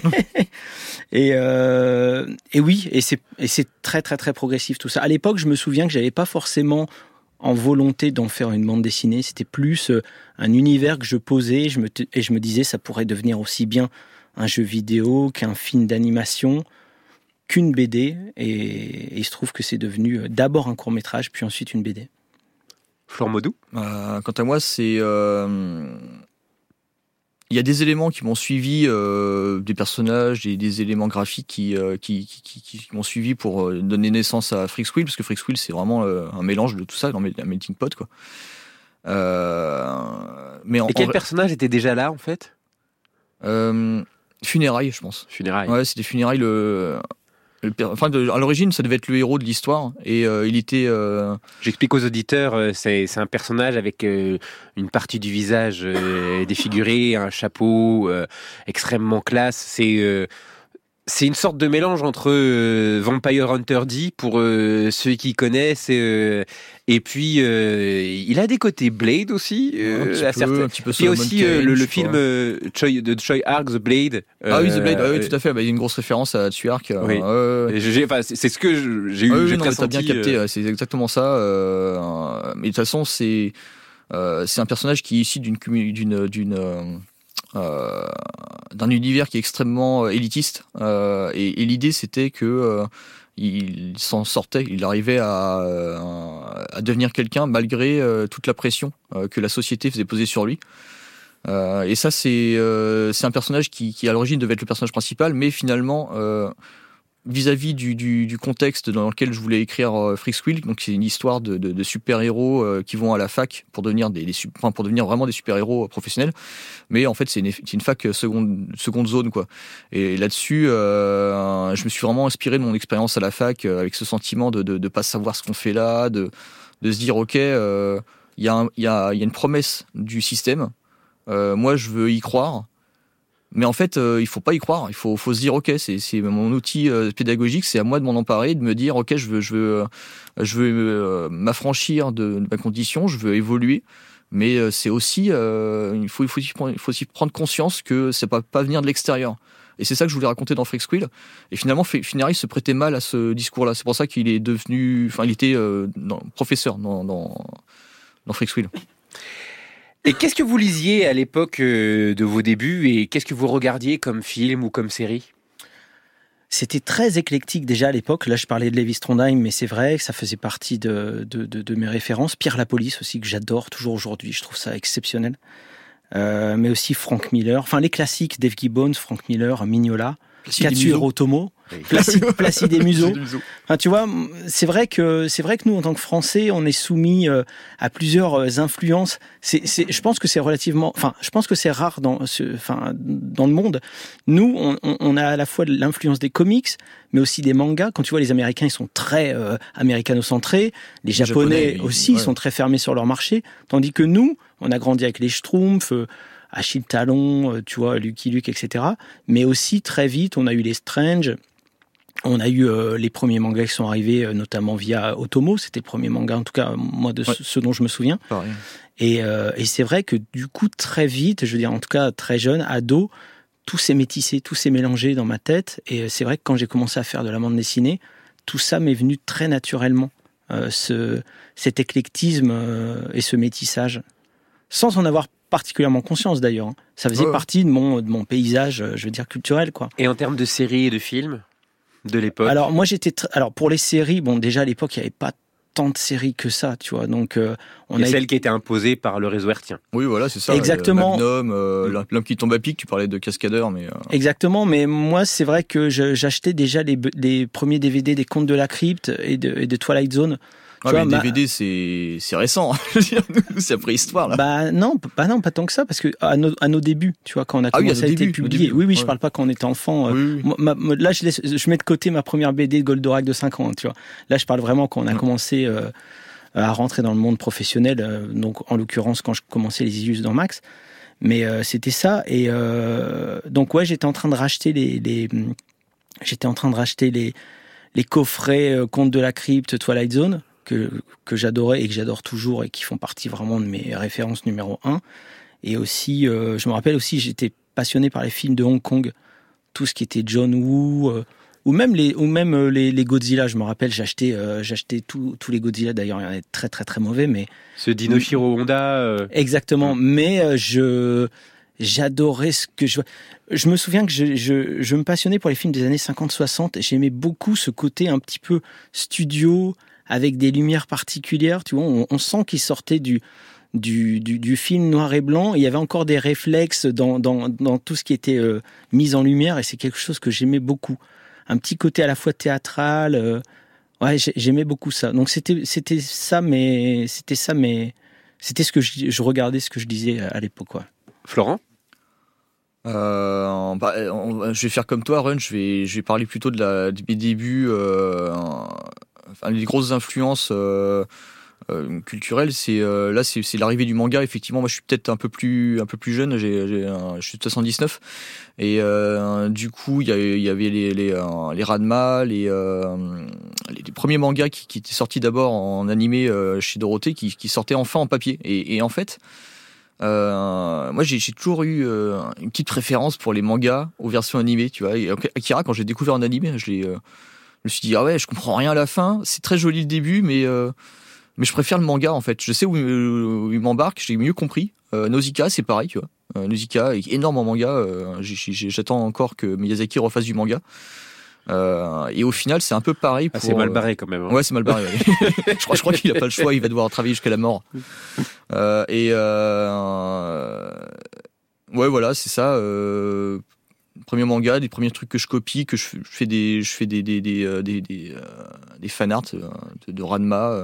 et oui, et c'est très très très progressif tout ça. À l'époque, je me souviens que j'avais pas forcément en volonté d'en faire une bande dessinée. C'était plus un univers que je posais. Et je me disais, ça pourrait devenir aussi bien un jeu vidéo qu'un film d'animation, qu'une BD. Et il se trouve que c'est devenu d'abord un court-métrage, puis ensuite une BD. Florent Modou ? Quant à moi, c'est il y a des éléments qui m'ont suivi, des personnages, des éléments graphiques qui m'ont suivi pour donner naissance à Freak Squill, parce que Freak Squill c'est vraiment un mélange de tout ça, un melting pot, quoi. Mais et quel personnage était déjà là en fait? Funérailles, je pense. Funérailles. Ouais, c'était Funérailles. À l'origine, ça devait être le héros de l'histoire, et il était. J'explique aux auditeurs, c'est un personnage avec une partie du visage défiguré, un chapeau extrêmement classe. C'est une sorte de mélange entre Vampire Hunter D pour ceux qui connaissent, et puis il a des côtés Blade aussi, un petit peu et aussi le film de Choi Ark, The Blade. Oui, The Blade, oui, tout à fait. Il y a une grosse référence à Choi Ark. Oui. c'est ce que j'ai eu. J'ai bien capté. C'est exactement ça. Mais de toute façon, c'est un personnage qui est issu d'un univers qui est extrêmement élitiste, et l'idée c'était que il s'en sortait, il arrivait à devenir quelqu'un malgré toute la pression que la société faisait poser sur lui. Et ça c'est un personnage qui à l'origine devait être le personnage principal, mais finalement vis-à-vis du contexte dans lequel je voulais écrire Freaksquill, donc c'est une histoire de super-héros qui vont à la fac pour devenir pour devenir vraiment des super-héros professionnels, mais en fait c'est une fac seconde zone quoi. Et là-dessus, je me suis vraiment inspiré de mon expérience à la fac, avec ce sentiment de pas savoir ce qu'on fait là, de se dire ok, il y a une promesse du système, moi je veux y croire. Mais en fait, il faut pas y croire. Il faut se dire, ok, c'est mon outil pédagogique. C'est à moi de m'en emparer, de me dire, ok, je veux m'affranchir de ma condition. Je veux évoluer. Mais c'est aussi, il faut aussi prendre conscience que ça peut pas venir de l'extérieur. Et c'est ça que je voulais raconter dans Freaksquill. Et finalement, Funérailles se prêtait mal à ce discours-là. C'est pour ça qu'il est devenu, il était professeur dans Freaksquill. Et qu'est-ce que vous lisiez à l'époque de vos débuts, et qu'est-ce que vous regardiez comme film ou comme série? C'était très éclectique déjà à l'époque. Là, je parlais de Lévi Strondheim, mais c'est vrai que ça faisait partie de mes références. Pierre la Police aussi, que j'adore toujours aujourd'hui. Je trouve ça exceptionnel. Mais aussi Frank Miller. Enfin, les classiques, Dave Gibbons, Frank Miller, Mignola, Katsuhiro Otomo, Placide et Museau. Enfin, tu vois, c'est vrai que nous, en tant que Français, on est soumis à plusieurs influences. Je pense que c'est je pense que c'est rare dans le monde. Nous, on a à la fois l'influence des comics, mais aussi des mangas. Quand tu vois, les Américains, ils sont très américano-centrés. Les Japonais aussi, ils sont très fermés sur leur marché. Tandis que nous, on a grandi avec les Schtroumpfs, Achille Talon, tu vois, Lucky Luke, etc. Mais aussi, très vite, on a eu les Strange. On a eu les premiers mangas qui sont arrivés, notamment via Otomo. C'était le premier manga, en tout cas, moi, de ce dont je me souviens. Et c'est vrai que, du coup, très vite, je veux dire, en tout cas, très jeune, ado, tout s'est métissé, tout s'est mélangé dans ma tête. Et c'est vrai que quand j'ai commencé à faire de la bande dessinée, tout ça m'est venu très naturellement. Cet éclectisme et ce métissage. Sans en avoir particulièrement conscience d'ailleurs. Ça faisait partie de mon paysage, je veux dire, culturel, quoi. Et en termes de séries et de films de l'époque? Alors moi alors pour les séries, bon déjà à l'époque il n'y avait pas tant de séries que ça, tu vois. Donc on a celle qui était imposée par le réseau hertzien. Oui, voilà, c'est ça. Exactement. Magnum, L'homme qui tombe à pic. Tu parlais de Cascadeur, mais exactement. Mais moi, c'est vrai que j'achetais déjà les premiers DVD des Contes de la Crypte et de Twilight Zone. Mais les DVD, c'est récent. C'est la préhistoire, là. Bah non, pas tant que ça, parce que à nos débuts, tu vois, quand on a commencé à être publié. Oui, je parle pas quand on était enfant. Oui. Là, je mets de côté ma première BD de Goldorak de 5 ans, tu vois. Là, je parle vraiment quand on a commencé à rentrer dans le monde professionnel, donc en l'occurrence quand je commençais les Isius dans Max. Mais c'était ça. Et donc ouais, j'étais en train de racheter les coffrets Contes de la Crypte, Twilight Zone, que j'adorais et que j'adore toujours et qui font partie vraiment de mes références numéro 1. Et aussi, je me rappelle aussi, j'étais passionné par les films de Hong Kong, tout ce qui était John Woo, ou même les Godzilla. Je me rappelle, j'achetais tous les Godzilla. D'ailleurs, il y en a très très très mauvais, mais ce Dinoshiro Honda. Exactement, mais j'adorais ce que je me souviens que je me passionnais pour les films des années 50-60. J'aimais beaucoup ce côté un petit peu studio, avec des lumières particulières, tu vois, on sent qu'il sortait du film noir et blanc. Il y avait encore des réflexes dans tout ce qui était mis en lumière, et c'est quelque chose que j'aimais beaucoup. Un petit côté à la fois théâtral, j'aimais beaucoup ça. Donc c'était ça mes C'était ce que je regardais, ce que je disais à l'époque, quoi. Florent? Je vais faire comme toi, Run. Je vais parler plutôt de mes débuts. Les grosses influences culturelles, c'est l'arrivée du manga. Effectivement, moi, je suis peut-être un peu plus jeune. Je suis de 79, et du coup, il y avait les Ranma, les premiers mangas qui étaient sortis d'abord en animé chez Dorothée, qui sortaient enfin en papier. Et en fait. Moi j'ai toujours eu une petite préférence pour les mangas aux versions animées, tu vois. Et Akira, quand j'ai découvert en animé, je me suis dit ah ouais, je comprends rien à la fin, c'est très joli le début, mais je préfère le manga en fait. Je sais où il m'embarque, j'ai mieux compris. Nausicaa, c'est pareil, tu vois. Nausicaa est énorme en manga, j'attends encore que Miyazaki refasse du manga. Et au final, c'est un peu pareil. C'est mal barré quand même. Hein. Ouais, c'est mal barré. Ouais. je crois qu'il a pas le choix. Il va devoir travailler jusqu'à la mort. Ouais, voilà, c'est ça. Premier manga, des premiers trucs que je copie, que je fais des fanarts de Ranma.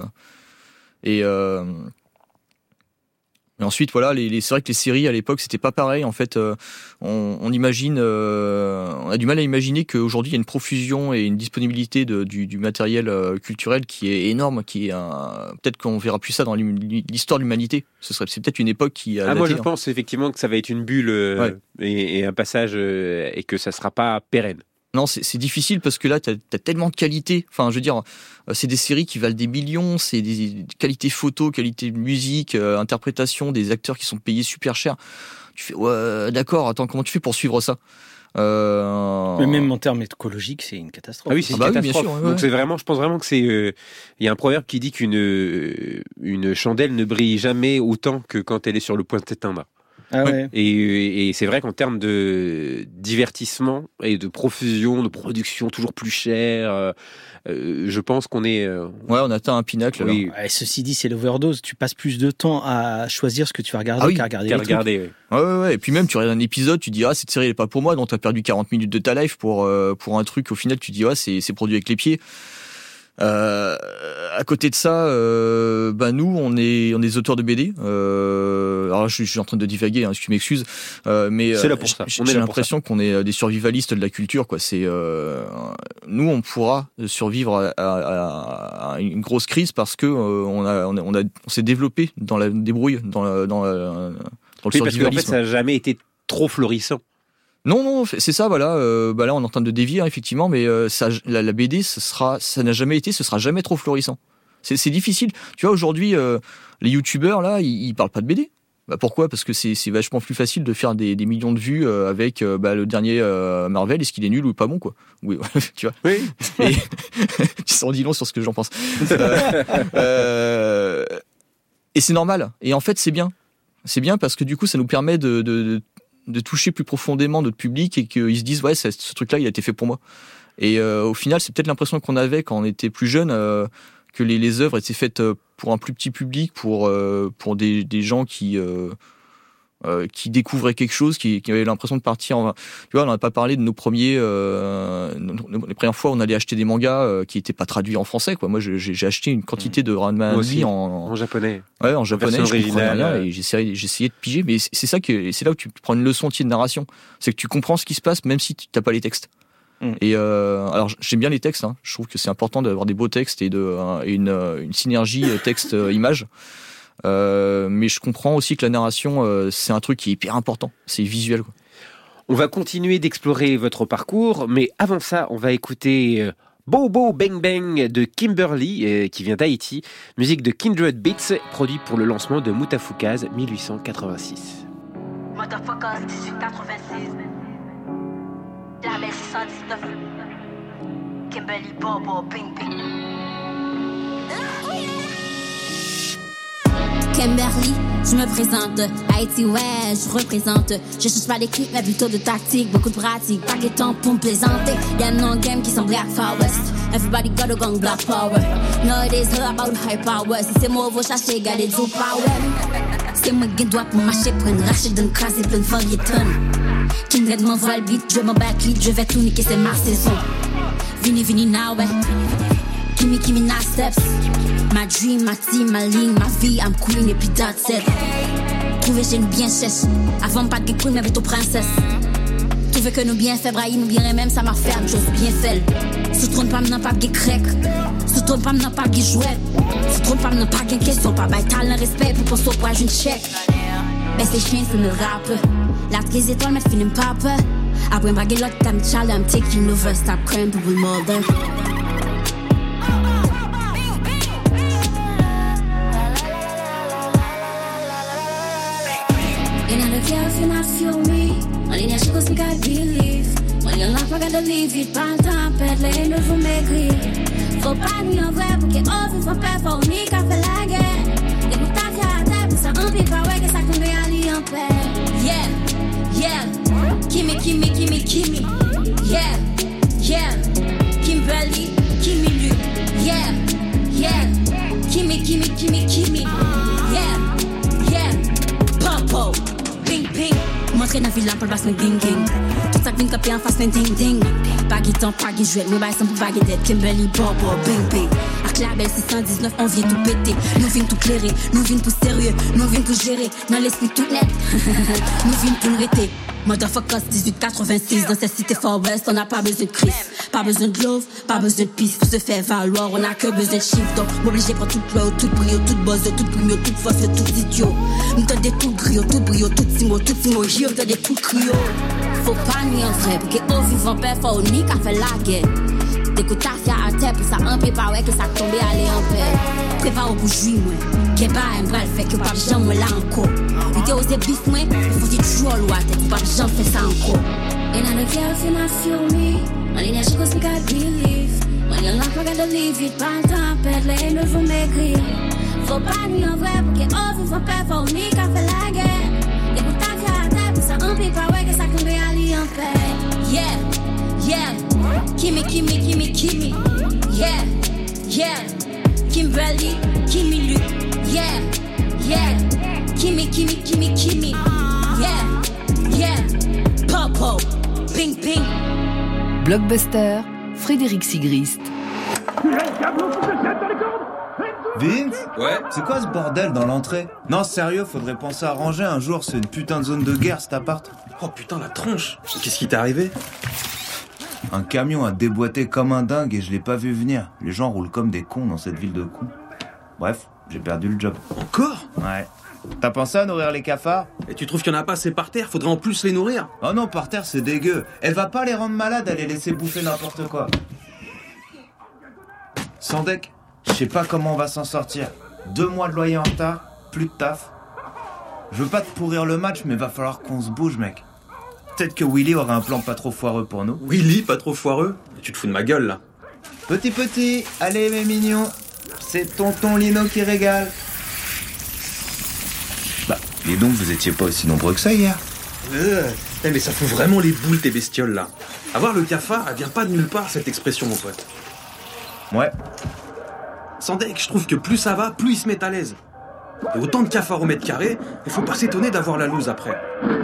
Et ensuite, voilà, c'est vrai que les séries à l'époque, c'était pas pareil. En fait, on imagine, on a du mal à imaginer qu'aujourd'hui il y a une profusion et une disponibilité du matériel culturel qui est énorme, peut-être qu'on verra plus ça dans l'histoire de l'humanité. C'est peut-être une époque qui a. Moi, je pense effectivement que ça va être une bulle et un passage et que ça sera pas pérenne. Non, c'est difficile parce que là, t'as tellement de qualité. Enfin, je veux dire, c'est des séries qui valent des millions, c'est des qualités photo, qualité musique, interprétation, des acteurs qui sont payés super cher. Tu fais, ouais, d'accord, attends, comment tu fais pour suivre ça? Mais même en termes écologiques, c'est une catastrophe. Ah oui, c'est une catastrophe. Oui, bien sûr, ouais. Donc c'est vraiment, je pense vraiment que il y a un proverbe qui dit qu'une chandelle ne brille jamais autant que quand elle est sur le point de s'éteindre. Ah ouais. Et c'est vrai qu'en termes de divertissement et de profusion, de production toujours plus chère, je pense qu'on est... Ouais, on atteint un pinacle. Oui. Ouais, ceci dit, c'est l'overdose. Tu passes plus de temps à choisir ce que tu vas regarder qu'à regarder les trucs. Ouais. Et puis même, tu regardes un épisode, tu dis « Ah, cette série, elle est pas pour moi », donc tu as perdu 40 minutes de ta life pour un truc. Au final, tu dis « Ah, c'est produit avec les pieds ». À côté de ça, nous on est des auteurs de BD. Alors je suis en train de divaguer, hein, tu m'excuses, mais c'est là pour ça. J'ai l'impression qu'on est des survivalistes de la culture, quoi. C'est nous on pourra survivre à une grosse crise parce que on s'est développé dans la débrouille, dans le survivalisme. Parce qu'en fait ça n'a jamais été trop florissant. Non, c'est ça, voilà. Là, on est en train de dévier, hein, effectivement, mais la BD, ça n'a jamais été, ce sera jamais trop florissant. C'est difficile. Tu vois, aujourd'hui, les youtubeurs, là, ils parlent pas de BD. Pourquoi ? Parce que c'est vachement plus facile de faire des millions de vues avec le dernier Marvel. Est-ce qu'il est nul ou pas bon, quoi ? Oui, tu vois. Oui. Ça en dit long sur ce que j'en pense. Et c'est normal. Et en fait, c'est bien. C'est bien parce que du coup, ça nous permet de toucher plus profondément notre public et qu'ils se disent ouais, ce truc-là, il a été fait pour moi. Et au final, c'est peut-être l'impression qu'on avait quand on était plus jeune, que les œuvres étaient faites pour un plus petit public, pour des gens qui découvraient quelque chose, qui avaient l'impression de partir. Tu vois, on n'a pas parlé de nos premiers, les premières fois où on allait acheter des mangas qui n'étaient pas traduits en français, quoi. Moi, j'ai acheté une quantité de Ranma en japonais. Ouais, en japonais, je comprenais rien et j'essayais de piger. Mais c'est là où tu prends une leçon entière de narration. C'est que tu comprends ce qui se passe, même si tu n'as pas les textes. Et alors j'aime bien les textes, hein. Je trouve que c'est important d'avoir des beaux textes et une synergie texte-image. Mais je comprends aussi que la narration, c'est un truc qui est hyper important. C'est visuel, quoi. On va continuer d'explorer votre parcours, mais avant ça, on va écouter Bobo Bang Bang de Kimberly, qui vient d'Haïti, musique de Kindred Beats, produit pour le lancement de Mutafukaz 1886. Mutafukaz 1886, la baie 619, Kimberly Bobo Bang Bang. Kimberly, je me présente, Haïti, ouais, je représente. Je cherche pas d'équipe, mais plutôt de tactique, beaucoup de pratique, pas de temps pour me plaisanter. Y'a un game qui sont Black Far West, everybody got a gun, Black Power. Nowadays, all about high power, si c'est moi, vous cherchez, gardez du power. C'est moi qui dois pour marcher, prendre racher d'une crasse et plein de feuilletons. Kindred m'envoie le beat, je m'en backlead, je vais tout niquer, c'est ma saison. Vini, now, ouais. Gimme nice steps. My dream, my team, my ligne, ma vie, I'm queen et puis that's it. Trouver chez nous bien chèche. Avant pas de queen mais plutôt princesse. Trouver que nous bien fait brailler, nous bien même ça m'a fait une chose bien faite. Se trompe pas m'nan pas de crèque. Se trompe pas m'nan pas de jouet. Se trompe pas m'nan pas de question. Pas bail talent respect pour qu'on soit une chèque. Ben c'est chien c'est le rap. La crise étoile mais film pas peur. Après ma gueule l'autre time child I'm taking over. Stop crying to be mother. And I don't care if you're not feel me. Only that she goes me gotta believe. When you're not, I gotta leave it. Pas le temps perdre les ne vous m'écrire. Faut pas ni en vrai pour qu'il off, il faut pas faire ni qu'à faire la guerre. Et pour ta vie à terre, pour ça un peu pas ouais que ça tombe à aller en paix. Yeah. Gimme. Yeah. Kimberly, gimme lui. Yeah. Gimme. Yeah. Popo. Ping. Montre dans ville pour passer ding. Tout ça vient caper en face d'un ding. Pas guitant, pas guy jouet, mais sans pour pas guider. Kimberly, Bobo, bing. Avec la belle 619, on vient tout péter. Nous vient tout clairer, nous vient tout sérieux, nous vient tout gérer. Dans l'esprit tout net, nous vient tout le réter. Motherfuckers 1886 dans cette cité Far West, on n'a pas besoin de Chris, pas besoin de love, pas besoin de peace pour se faire valoir, on n'a que besoin de chiffres. Donc m'obliger pour toute loi, toute brio, toute bosse, toute primio, toute force, tout idiot. Nous t'as des tout brio, tout simo, j'y t'as des tout cryo. Faut pas ni en vrai, pour que au vivant père, faut ni qu'à faire la guerre. D'écoute ta fia à terre, pour ça un peu pas ouais que ça tombe aller en paix. Prépare pour jouir, moi, qu'est pas un bras le fait que pas jamais là encore. Tu osé bif moi, il faut que tu joues à l'ouate, tu pas jamais fait ça encore. And I don't care if you're not feel me. Only that she goes me gotta believe. When you're not, I gotta leave it. Pas le temps perdre les ne vous m'écrire. Faut pas ni en vrai pour que oh vivant père, faut ni qu'à faire la guerre. Et pour ta vie à terre, pour ça un peu pas ouais que ça tombe aller en paix. Yeah. Gimme. Yeah. Kimberly, gimme lui. Yeah. Gimme. Yeah. Popo. Ping. Blockbuster, Frédéric Sigrist. Vince ? Ouais. C'est quoi ce bordel dans l'entrée ? Non, sérieux, faudrait penser à ranger un jour, c'est une putain de zone de guerre cet appart. Oh putain, la tronche. Qu'est-ce qui t'est arrivé ? Un camion a déboîté comme un dingue et je l'ai pas vu venir. Les gens roulent comme des cons dans cette ville de cons. Bref, j'ai perdu le job. Encore ? Ouais. T'as pensé à nourrir les cafards ? Et tu trouves qu'il y en a pas assez par terre ? Faudrait en plus les nourrir ? Oh non, par terre c'est dégueu. Elle va pas les rendre malades à les laisser bouffer n'importe quoi. Sandek, je sais pas comment on va s'en sortir. 2 mois de loyer en retard, plus de taf. Je veux pas te pourrir le match, mais va falloir qu'on se bouge, mec. Peut-être que Willy aura un plan pas trop foireux pour nous. Willy, pas trop foireux ? Tu te fous de ma gueule, là. Petit, allez mes mignons. C'est tonton Lino qui régale. Bah, dis donc, vous étiez pas aussi nombreux que ça hier. Mais ça fout vraiment les boules, tes bestioles, là. Avoir le cafard, elle vient pas de nulle part, cette expression, mon pote. Ouais. Sandek, je trouve que plus ça va, plus ils se mettent à l'aise. Et autant de cafards au mètre carré, il faut pas s'étonner d'avoir la loose après.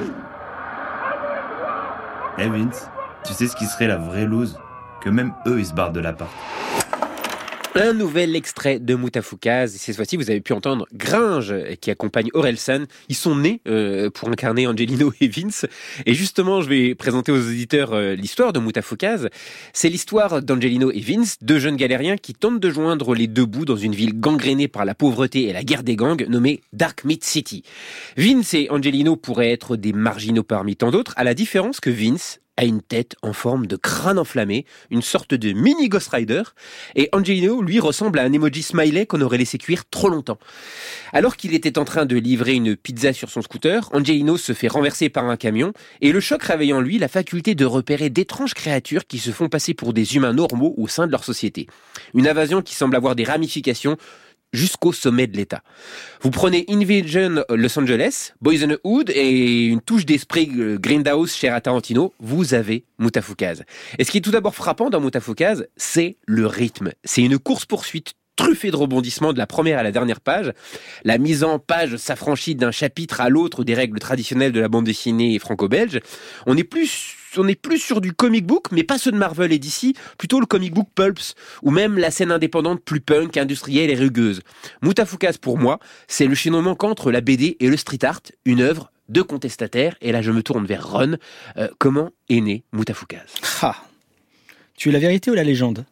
Eh Vince, tu sais ce qui serait la vraie loose ? Que même eux, ils se barrent de l'appart. Un nouvel extrait de Moutafoukaz. Cette fois-ci, vous avez pu entendre Gringe qui accompagne Orelsan. Ils sont nés pour incarner Angelino et Vince. Et justement, je vais présenter aux auditeurs l'histoire de Moutafoukaz. C'est l'histoire d'Angelino et Vince, 2 jeunes galériens qui tentent de joindre les 2 bouts dans une ville gangrénée par la pauvreté et la guerre des gangs, nommée Dark Meat City. Vince et Angelino pourraient être des marginaux parmi tant d'autres, à la différence que Vince a une tête en forme de crâne enflammé, une sorte de mini Ghost Rider, et Angelino, lui, ressemble à un emoji smiley qu'on aurait laissé cuire trop longtemps. Alors qu'il était en train de livrer une pizza sur son scooter, Angelino se fait renverser par un camion, et le choc réveille en lui la faculté de repérer d'étranges créatures qui se font passer pour des humains normaux au sein de leur société. Une invasion qui semble avoir des ramifications jusqu'au sommet de l'État. Vous prenez Invasion Los Angeles, Boys in the Hood et une touche d'esprit Grindhouse cher à Tarantino, vous avez Moutafoukaz. Et ce qui est tout d'abord frappant dans Moutafoukaz, c'est le rythme. C'est une course-poursuite truffée de rebondissements de la première à la dernière page. La mise en page s'affranchit d'un chapitre à l'autre des règles traditionnelles de la bande dessinée franco-belge. On n'est plus on est plus sur du comic book, mais pas ceux de Marvel et DC, plutôt le comic book pulps, ou même la scène indépendante plus punk, industrielle et rugueuse. Mutafukas, pour moi, c'est le chaînon manquant entre la BD et le street art, une œuvre de contestataire. Et là, je me tourne vers Ron. Comment est né Mutafukas? Tu es la vérité ou la légende?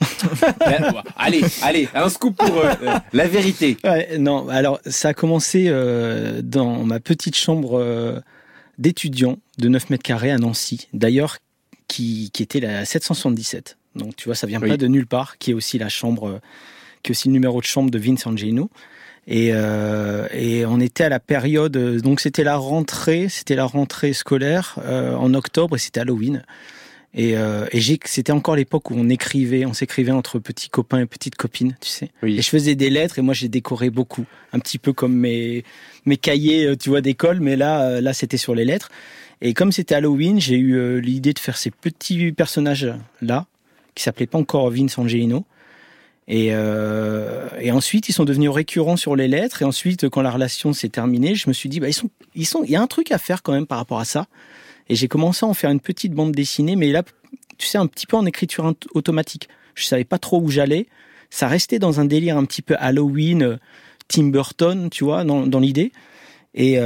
Allez, un scoop pour la vérité. Ouais, non, alors ça a commencé dans ma petite chambre d'étudiant de 9 mètres carrés à Nancy, d'ailleurs qui était la 777. Donc tu vois, ça vient pas de nulle part, qui est aussi la chambre, qui est aussi le numéro de chambre de Vince Angelino. Et on était à la période, donc c'était la rentrée scolaire en octobre, et c'était Halloween. Et c'était encore l'époque où on s'écrivait entre petits copains et petites copines, tu sais. Oui. Et je faisais des lettres, et moi j'ai décoré beaucoup, un petit peu comme mes cahiers, tu vois, d'école, mais là c'était sur les lettres. Et comme c'était Halloween, j'ai eu l'idée de faire ces petits personnages là, qui s'appelaient pas encore Vince Angelino. Et ensuite ils sont devenus récurrents sur les lettres. Et ensuite, quand la relation s'est terminée, je me suis dit, il y a un truc à faire quand même par rapport à ça. Et j'ai commencé à en faire une petite bande dessinée, mais là, tu sais, un petit peu en écriture automatique. Je savais pas trop où j'allais. Ça restait dans un délire un petit peu Halloween, Tim Burton, tu vois, dans l'idée. Et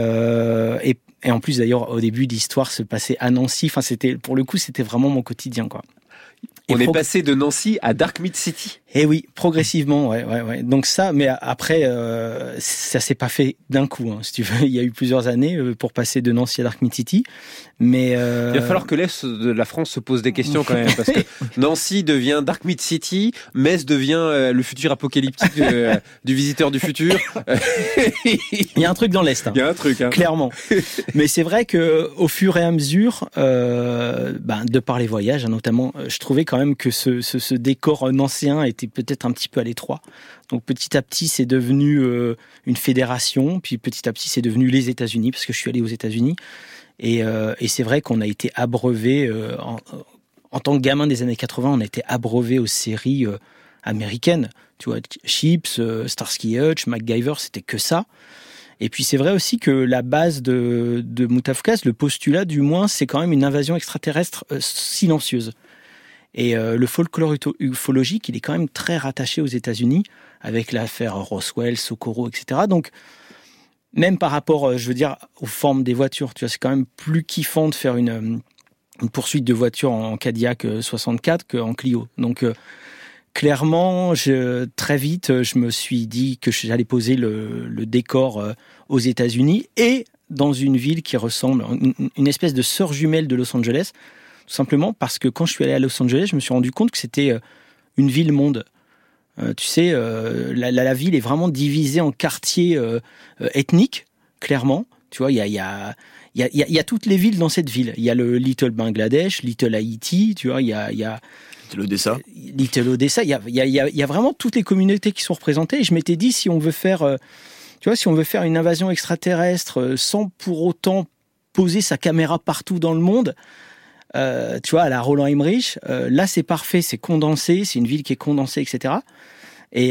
en plus, d'ailleurs, au début, l'histoire se passait à Nancy. Enfin, pour le coup, c'était vraiment mon quotidien, quoi. On est passé de Nancy à Dark Mid City. Eh oui, progressivement, ouais. Donc ça, mais après, ça s'est pas fait d'un coup, hein, si tu veux. Il y a eu plusieurs années pour passer de Nancy à Dark Mid City. Mais il va falloir que l'Est de la France se pose des questions quand même, parce que Nancy devient Dark Mid City, Metz devient le futur apocalyptique du visiteur du futur. Il y a un truc dans l'Est. Hein. Il y a un truc, hein. Clairement. Mais c'est vrai que au fur et à mesure, de par les voyages, hein, notamment, je trouvais quand même que ce décor nancéen était peut-être un petit peu à l'étroit. Donc petit à petit, c'est devenu une fédération, puis petit à petit, c'est devenu les États-Unis, parce que je suis allé aux États-Unis. Et c'est vrai qu'on a été abreuvé, en tant que gamin des années 80, on a été abreuvé aux séries américaines. Tu vois, Chips, Starsky Hutch, MacGyver, c'était que ça. Et puis c'est vrai aussi que la base de Mutafukas, le postulat du moins, c'est quand même une invasion extraterrestre silencieuse. Et le folklore ufologique, il est quand même très rattaché aux États-Unis, avec l'affaire Roswell, Socorro, etc. Donc, même par rapport, je veux dire, aux formes des voitures, tu vois, c'est quand même plus kiffant de faire une poursuite de voitures en Cadillac 64 qu'en Clio. Donc, clairement, très vite, je me suis dit que j'allais poser le décor aux États-Unis et dans une ville qui ressemble, une espèce de sœur jumelle de Los Angeles, tout simplement parce que quand je suis allé à Los Angeles, je me suis rendu compte que c'était une ville-monde. Tu sais, la ville est vraiment divisée en quartiers ethniques, clairement. Tu vois, il y a toutes les villes dans cette ville. Il y a le Little Bangladesh, Little Haïti, tu vois, il y a Little Odessa. Little Odessa, il y a vraiment toutes les communautés qui sont représentées. Et je m'étais dit, si on veut faire une invasion extraterrestre sans pour autant poser sa caméra partout dans le monde, tu vois, à la Roland Emmerich, là c'est parfait, c'est condensé, c'est une ville qui est condensée, etc. Et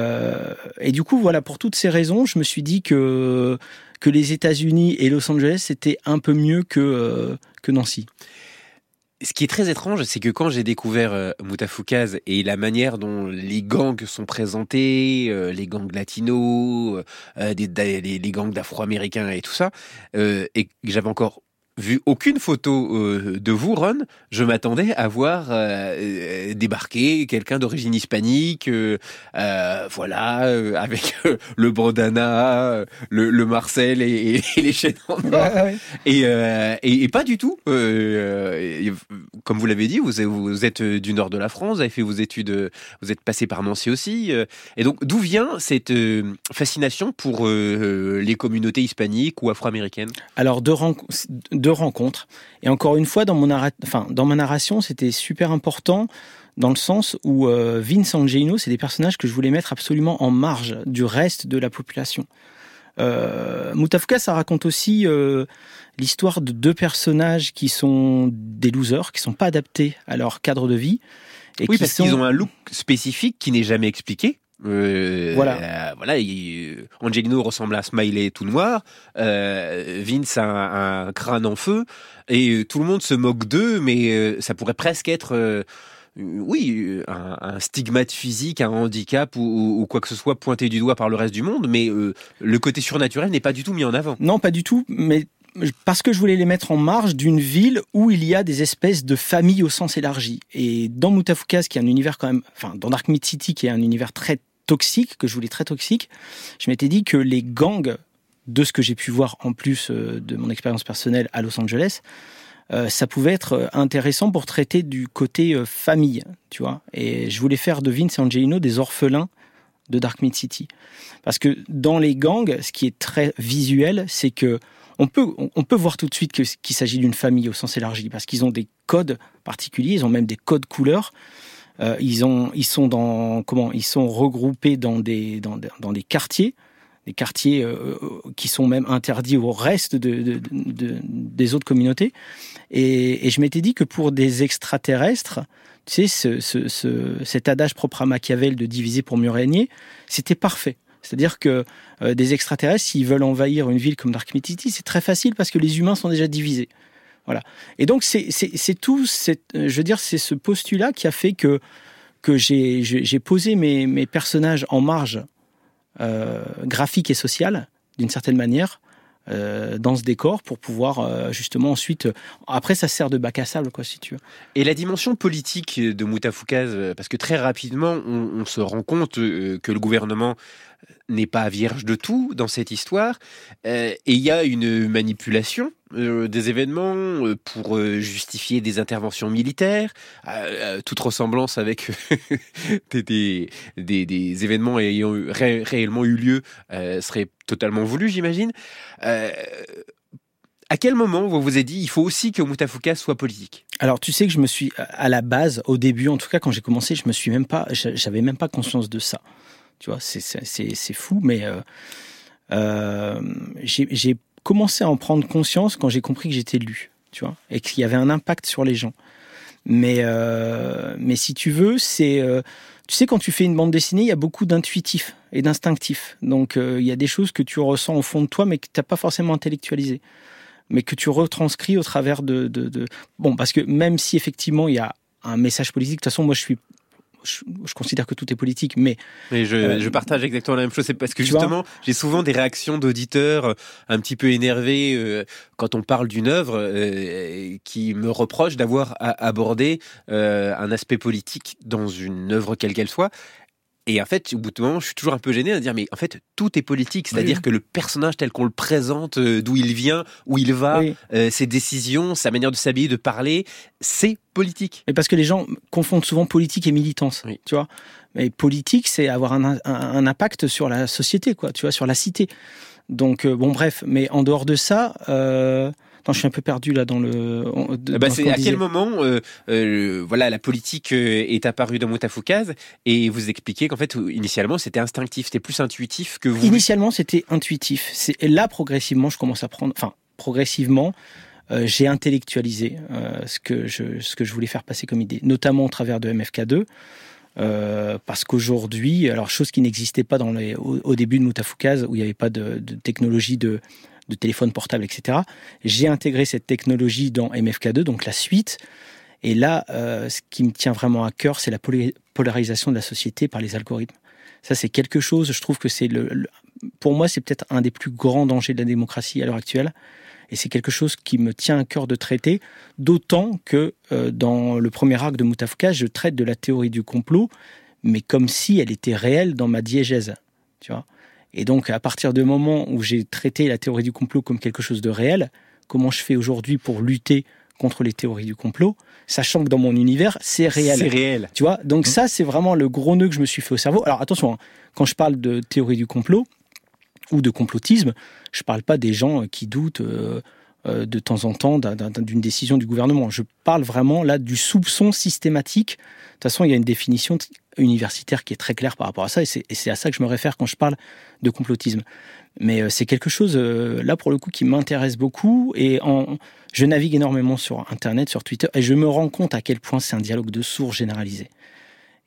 du coup, voilà, pour toutes ces raisons, je me suis dit que les États-Unis et Los Angeles c'était un peu mieux que Nancy. Ce qui est très étrange, c'est que quand j'ai découvert Mutafukas et la manière dont les gangs sont présentés, les gangs latinos, les gangs d'Afro-Américains et tout ça, et que j'avais encore vu aucune photo de vous, Ron, je m'attendais à voir débarquer quelqu'un d'origine hispanique, avec le bandana, le Marcel et les chaînes en or. Et pas du tout. Comme vous l'avez dit, vous êtes du nord de la France, vous avez fait vos études, vous êtes passé par Nancy aussi. Et donc, d'où vient cette fascination pour les communautés hispaniques ou afro-américaines? Alors, deux rencontres. Et encore une fois, dans ma narration, c'était super important dans le sens où Vince Angelino, c'est des personnages que je voulais mettre absolument en marge du reste de la population. Mutafukas, ça raconte aussi l'histoire de deux personnages qui sont des losers, qui sont pas adaptés à leur cadre de vie. Parce qu'ils ont un look spécifique qui n'est jamais expliqué. Voilà, Angelino ressemble à un smiley tout noir, Vince a un crâne en feu, et tout le monde se moque d'eux, mais ça pourrait presque être... un stigmate physique, un handicap ou quoi que ce soit pointé du doigt par le reste du monde, mais le côté surnaturel n'est pas du tout mis en avant. Non, pas du tout, mais parce que je voulais les mettre en marge d'une ville où il y a des espèces de familles au sens élargi. Et dans Mutafukaz, qui est un univers quand même, enfin, dans Dark Mid-City, qui est un univers très toxique, que je voulais très toxique, je m'étais dit que les gangs, de ce que j'ai pu voir en plus de mon expérience personnelle à Los Angeles, ça pouvait être intéressant pour traiter du côté famille, tu vois. Et je voulais faire de Vince et Angelino des orphelins de Dark Mid-City. Parce que dans les gangs, ce qui est très visuel, c'est que on peut voir tout de suite qu'il s'agit d'une famille au sens élargi, parce qu'ils ont des codes particuliers, ils ont même des codes couleurs. Ils sont regroupés dans des quartiers. Des quartiers qui sont même interdits au reste des autres communautés. Et je m'étais dit que pour des extraterrestres, tu sais, cet adage propre à Machiavel de diviser pour mieux régner, c'était parfait. C'est-à-dire que des extraterrestres, s'ils veulent envahir une ville comme Dark Mid-City, c'est très facile parce que les humains sont déjà divisés. Voilà. Et donc c'est tout, je veux dire, c'est ce postulat qui a fait que j'ai posé mes personnages en marge graphique et sociale, d'une certaine manière, dans ce décor pour pouvoir justement ensuite... Après, ça sert de bac à sable, quoi, si tu veux. Et la dimension politique de Mutafukaz, parce que très rapidement, on se rend compte que le gouvernement n'est pas vierge de tout dans cette histoire, et il y a une manipulation des événements pour justifier des interventions militaires, toute ressemblance avec des événements ayant réellement eu lieu serait totalement voulu, j'imagine. À quel moment vous vous êtes dit il faut aussi que Mutafukaz soit politique? Alors tu sais que je me suis, à la base, au début, en tout cas quand j'ai commencé, j'avais même pas conscience de ça. Tu vois, c'est fou, mais j'ai commencé à en prendre conscience quand j'ai compris que j'étais lu, tu vois, et qu'il y avait un impact sur les gens. Mais si tu veux, tu sais, quand tu fais une bande dessinée, il y a beaucoup d'intuitifs et d'instinctifs. Donc, il y a des choses que tu ressens au fond de toi, mais que tu n'as pas forcément intellectualisées, mais que tu retranscris au travers Bon, parce que même si effectivement il y a un message politique, de toute façon, moi je considère que tout est politique, mais je partage exactement la même chose. C'est parce que justement, j'ai souvent des réactions d'auditeurs un petit peu énervés quand on parle d'une œuvre qui me reprochent d'avoir abordé un aspect politique dans une œuvre quelle qu'elle soit. Et en fait, au bout de moment, je suis toujours un peu gêné à dire, mais en fait, tout est politique. C'est-à-dire que le personnage tel qu'on le présente, d'où il vient, où il va, ses décisions, sa manière de s'habiller, de parler, c'est politique. Et parce que les gens confondent souvent politique et militance, tu vois. Mais politique, c'est avoir un impact sur la société, quoi, tu vois, sur la cité. Donc, bon, bref. Mais en dehors de ça... Attends, je suis un peu perdu là dans le. C'est à quel moment, la politique est apparue dans Mutafukaz et vous expliquez qu'en fait, initialement, c'était instinctif, c'était plus intuitif que vous. Initialement, c'était intuitif. Et là, progressivement, je commence à prendre. Enfin, progressivement, j'ai intellectualisé ce que je voulais faire passer comme idée, notamment au travers de MFK2. Parce qu'aujourd'hui, alors chose qui n'existait pas au début de Mutafukaz, où il n'y avait pas de technologie de téléphone portable, etc. J'ai intégré cette technologie dans MFK2, donc la suite. Et là, ce qui me tient vraiment à cœur, c'est la polarisation de la société par les algorithmes. Ça, c'est quelque chose, je trouve que c'est pour moi, c'est peut-être un des plus grands dangers de la démocratie à l'heure actuelle. Et c'est quelque chose qui me tient à cœur de traiter, d'autant que dans le premier arc de Mutafukaz, je traite de la théorie du complot, mais comme si elle était réelle dans ma diégèse, tu vois. Et donc, à partir du moment où j'ai traité la théorie du complot comme quelque chose de réel, comment je fais aujourd'hui pour lutter contre les théories du complot, sachant que dans mon univers, c'est réel. C'est réel. Tu vois, donc ça, c'est vraiment le gros nœud que je me suis fait au cerveau. Alors attention, hein, quand je parle de théorie du complot ou de complotisme, je parle pas des gens qui doutent de temps en temps d'une décision du gouvernement. Je parle vraiment là du soupçon systématique. De toute façon, il y a une définition universitaire qui est très claire par rapport à ça, et c'est à ça que je me réfère quand je parle de complotisme. Mais c'est quelque chose, là, pour le coup, qui m'intéresse beaucoup, et je navigue énormément sur Internet, sur Twitter, et je me rends compte à quel point c'est un dialogue de sourds généralisé.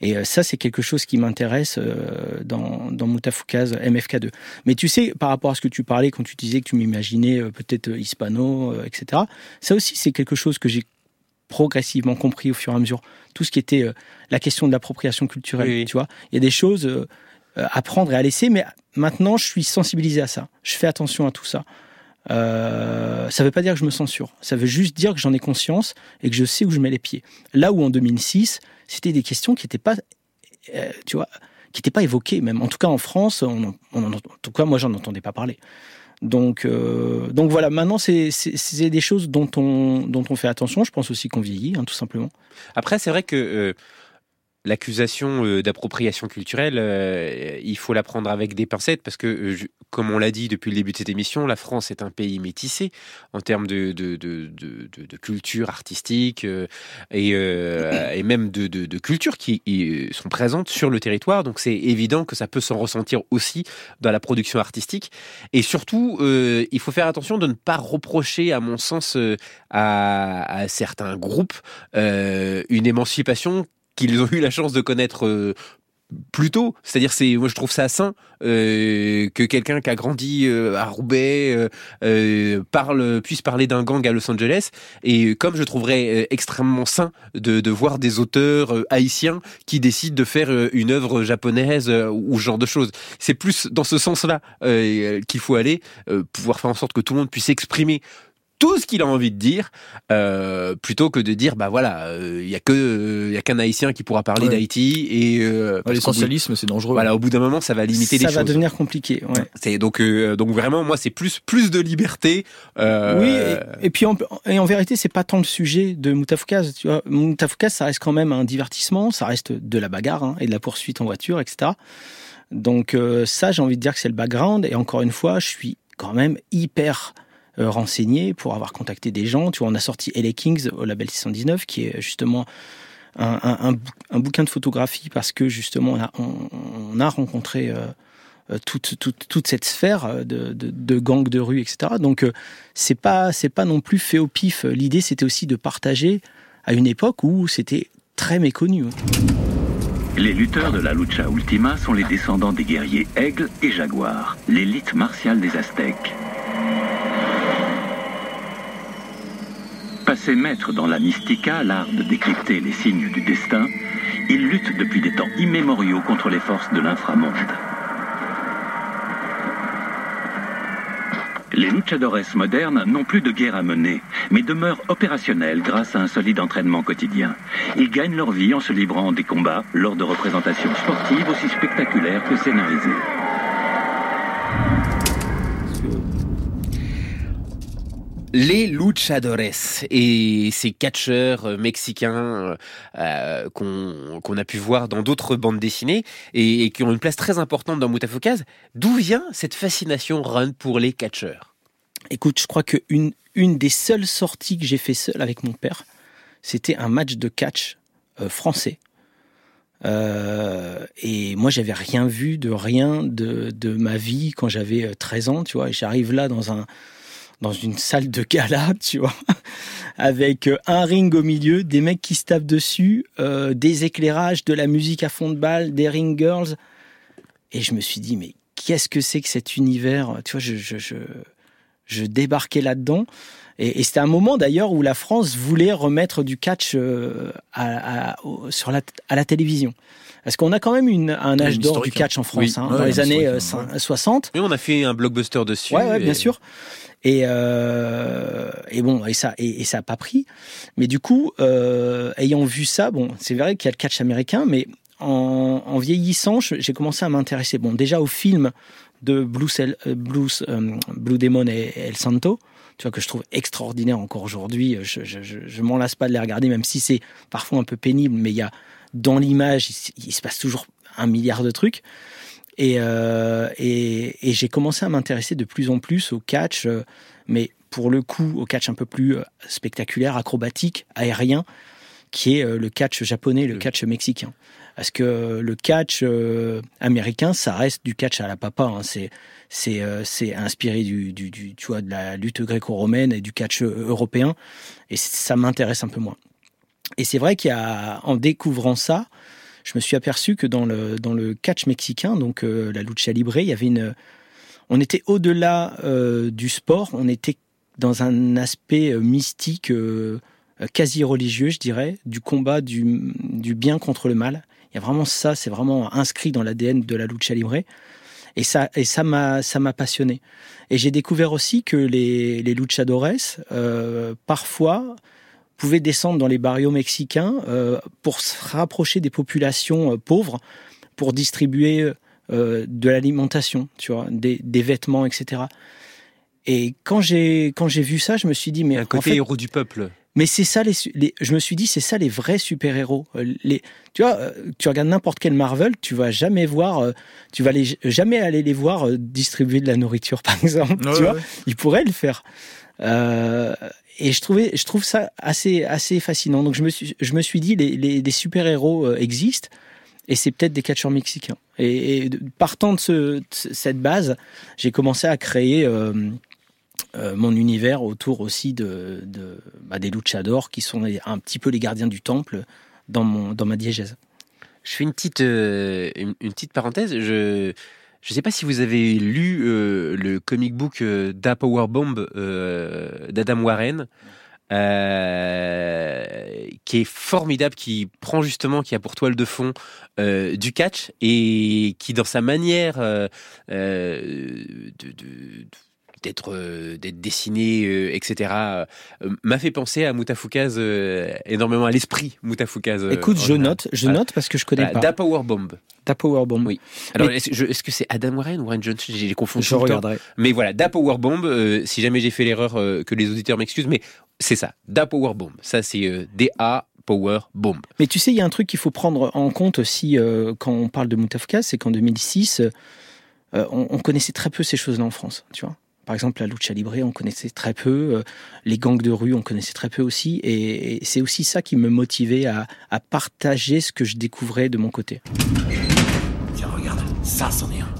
Et ça, c'est quelque chose qui m'intéresse dans Mutafoukaz MFK2. Mais tu sais, par rapport à ce que tu parlais, quand tu disais que tu m'imaginais peut-être hispano, etc., ça aussi, c'est quelque chose que j'ai progressivement compris au fur et à mesure. Tout ce qui était la question de l'appropriation culturelle, oui. Tu vois. Il y a des choses à prendre et à laisser, mais maintenant, je suis sensibilisé à ça. Je fais attention à tout ça. Ça ne veut pas dire que je me censure. Ça veut juste dire que j'en ai conscience et que je sais où je mets les pieds. Là où en 2006, c'était des questions qui n'étaient pas, tu vois, qui n'étaient pas évoquées. Même en tout cas en France, en tout cas moi j'en entendais pas parler. Donc voilà. Maintenant c'est des choses dont on fait attention. Je pense aussi qu'on vieillit, tout simplement. Après c'est vrai que l'accusation d'appropriation culturelle, il faut la prendre avec des pincettes parce que, comme on l'a dit depuis le début de cette émission, la France est un pays métissé en termes de culture artistique et même de cultures qui sont présentes sur le territoire. Donc c'est évident que ça peut s'en ressentir aussi dans la production artistique. Et surtout, il faut faire attention de ne pas reprocher, à mon sens, à certains groupes une émancipation qu'ils ont eu la chance de connaître plus tôt. C'est-à-dire, moi je trouve ça sain que quelqu'un qui a grandi à Roubaix puisse parler d'un gang à Los Angeles. Et comme je trouverais extrêmement sain de voir des auteurs haïtiens qui décident de faire une œuvre japonaise ou ce genre de choses. C'est plus dans ce sens-là qu'il faut aller, pouvoir faire en sorte que tout le monde puisse exprimer tout ce qu'il a envie de dire, plutôt que de dire, bah voilà, il y a qu'un Haïtien qui pourra parler d'Haïti et l'essentialisme, c'est dangereux. Voilà, au bout d'un moment, ça va limiter les choses. Ça va devenir compliqué. Ouais. C'est donc vraiment, moi, c'est plus de liberté. Oui, et puis en vérité, c'est pas tant le sujet de Mutafoukaz. Tu vois, Mutafoukaz, ça reste quand même un divertissement, ça reste de la bagarre et de la poursuite en voiture, etc. Donc ça, j'ai envie de dire que c'est le background. Et encore une fois, je suis quand même hyper renseigné pour avoir contacté des gens. Tu vois, on a sorti LA Kings au label 619 qui est justement un bouquin de photographie parce que justement on a rencontré toute cette sphère de gangs de rue, etc. Donc c'est pas non plus fait au pif. L'idée c'était aussi de partager à une époque où c'était très méconnu. Les lutteurs de la lucha ultima sont les descendants des guerriers Aigle et Jaguar, l'élite martiale des Aztèques. Passés maîtres dans la mystica, l'art de décrypter les signes du destin, ils luttent depuis des temps immémoriaux contre les forces de l'inframonde. Les luchadores modernes n'ont plus de guerre à mener, mais demeurent opérationnels grâce à un solide entraînement quotidien. Ils gagnent leur vie en se livrant des combats lors de représentations sportives aussi spectaculaires que scénarisées. Les luchadores et ces catcheurs mexicains qu'on a pu voir dans d'autres bandes dessinées et qui ont une place très importante dans Mutafoukaz. D'où vient cette fascination run pour les catcheurs ? Écoute, je crois qu'une des seules sorties que j'ai fait seul avec mon père, c'était un match de catch français. Et moi, j'avais rien vu de ma vie quand j'avais 13 ans, tu vois. Et j'arrive là dans une salle de gala, tu vois, avec un ring au milieu, des mecs qui se tapent dessus, des éclairages, de la musique à fond de balle, des ring girls. Et je me suis dit, mais qu'est-ce que c'est que cet univers ? Tu vois, je débarquais là-dedans. Et c'était un moment d'ailleurs où la France voulait remettre du catch à la télévision. Parce qu'on a quand même un âge d'or du catch en France, oui. Dans les années 60. Oui, on a fait un blockbuster dessus. Ouais, bien sûr. Et bon, et ça a pas pris. Mais du coup, ayant vu ça, bon, c'est vrai qu'il y a le catch américain, mais en vieillissant, j'ai commencé à m'intéresser. Bon, déjà au film de Blue Demon et El Santo, tu vois, que je trouve extraordinaire encore aujourd'hui. Je m'en lasse pas de les regarder, même si c'est parfois un peu pénible, mais il y a dans l'image, il se passe toujours 1 milliard de trucs. Et j'ai commencé à m'intéresser de plus en plus au catch, mais pour le coup au catch un peu plus spectaculaire, acrobatique, aérien, qui est le catch japonais, le catch mexicain. Parce que le catch américain, ça reste du catch à la papa. Hein. C'est inspiré tu vois, de la lutte gréco-romaine et du catch européen. Et ça m'intéresse un peu moins. Et c'est vrai qu'en découvrant ça, je me suis aperçu que dans le catch mexicain, donc la lucha libre, il y avait on était au-delà du sport, on était dans un aspect mystique, quasi religieux, je dirais, du combat du bien contre le mal. Il y a vraiment ça, c'est vraiment inscrit dans l'ADN de la lucha libre. Et ça m'a passionné. Et j'ai découvert aussi que les luchadores, parfois, pouvaient descendre dans les barrios mexicains pour se rapprocher des populations pauvres, pour distribuer de l'alimentation, tu vois, des vêtements, etc. Et quand j'ai vu ça, je me suis dit, mais un côté héros du peuple. Mais c'est ça je me suis dit, c'est ça les vrais super-héros. Tu vois, tu regardes n'importe quel Marvel, tu vas jamais voir, jamais aller les voir distribuer de la nourriture, par exemple. Ouais, tu vois, ouais. ils pourraient le faire. Et je trouve ça assez fascinant. Donc je me suis dit, les super-héros existent, et c'est peut-être des catcheurs mexicains. Et partant de cette base, j'ai commencé à créer mon univers autour aussi des luchadors qui sont un petit peu les gardiens du temple dans ma diégèse. Je fais une petite parenthèse. Je ne sais pas si vous avez lu le comic book Da Power Bomb d'Adam Warren, qui est formidable, qui a pour toile de fond du catch et qui, dans sa manière d'être dessiné, etc., m'a fait penser à Mutafukaz, énormément à l'esprit Mutafukaz. Écoute, je note parce que je connais pas. Da Power Bomb. Da Power Bomb. Oui. Alors, est-ce que c'est Adam Warren ou Warren Johnson? J'ai confondu. Je regarderai. Mais voilà, Da Power Bomb, si jamais j'ai fait l'erreur, que les auditeurs m'excusent, mais c'est ça, Da Power Bomb. Ça, c'est D-A Power Bomb. Mais tu sais, il y a un truc qu'il faut prendre en compte aussi quand on parle de Mutafukaz, c'est qu'en 2006, on connaissait très peu ces choses-là en France, tu vois. Par exemple, la lucha libre, on connaissait très peu. Les gangs de rue, on connaissait très peu aussi. Et c'est aussi ça qui me motivait à partager ce que je découvrais de mon côté. Tiens, regarde, ça, c'en est un.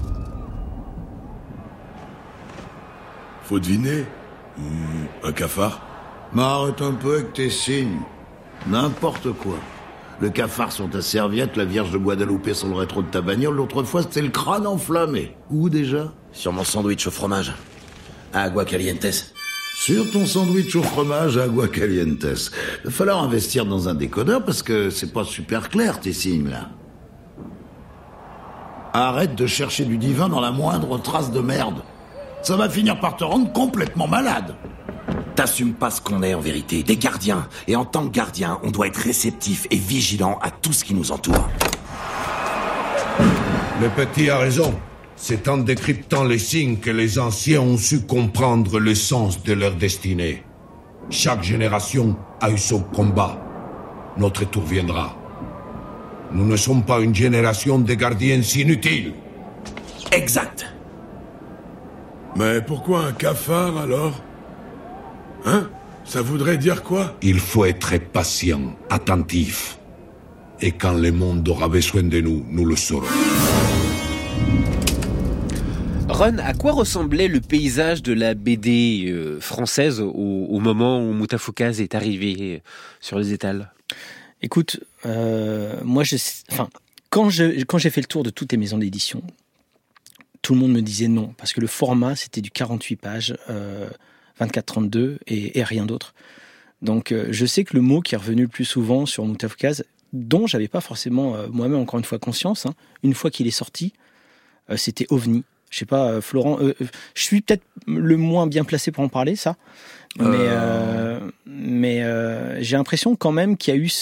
Faut deviner. Un cafard? Mais arrête un peu avec tes signes. N'importe quoi. Le cafard sur ta serviette, la Vierge de Guadalupe sur le rétro de ta bagnole. L'autre fois, c'était le crâne enflammé. Où déjà? Sur mon sandwich au fromage. À Aguacalientes. Sur ton sandwich au fromage à Aguacalientes. Il va falloir investir dans un décodeur parce que c'est pas super clair tes signes là. Arrête de chercher du divin dans la moindre trace de merde. Ça va finir par te rendre complètement malade. T'assumes pas ce qu'on est en vérité, des gardiens. Et en tant que gardien, on doit être réceptif et vigilant à tout ce qui nous entoure. Le petit a raison. C'est en décryptant les signes que les anciens ont su comprendre le sens de leur destinée. Chaque génération a eu son combat. Notre tour viendra. Nous ne sommes pas une génération de gardiens inutiles. Exact. Mais pourquoi un cafard alors? Hein? Ça voudrait dire quoi? Il faut être patient, attentif. Et quand le monde aura besoin de nous, nous le saurons. Ron, à quoi ressemblait le paysage de la BD française au moment où Mutafukaz est arrivé sur les étals? Écoute, moi, quand j'ai fait le tour de toutes les maisons d'édition, tout le monde me disait non, parce que le format, c'était du 48 pages, 24-32 et rien d'autre. Donc, je sais que le mot qui est revenu le plus souvent sur Mutafukaz, dont j'avais pas forcément moi-même encore une fois conscience, une fois qu'il est sorti, c'était OVNI. Je sais pas, Florent, je suis peut-être le moins bien placé pour en parler, ça. Mais j'ai l'impression quand même qu'il y a eu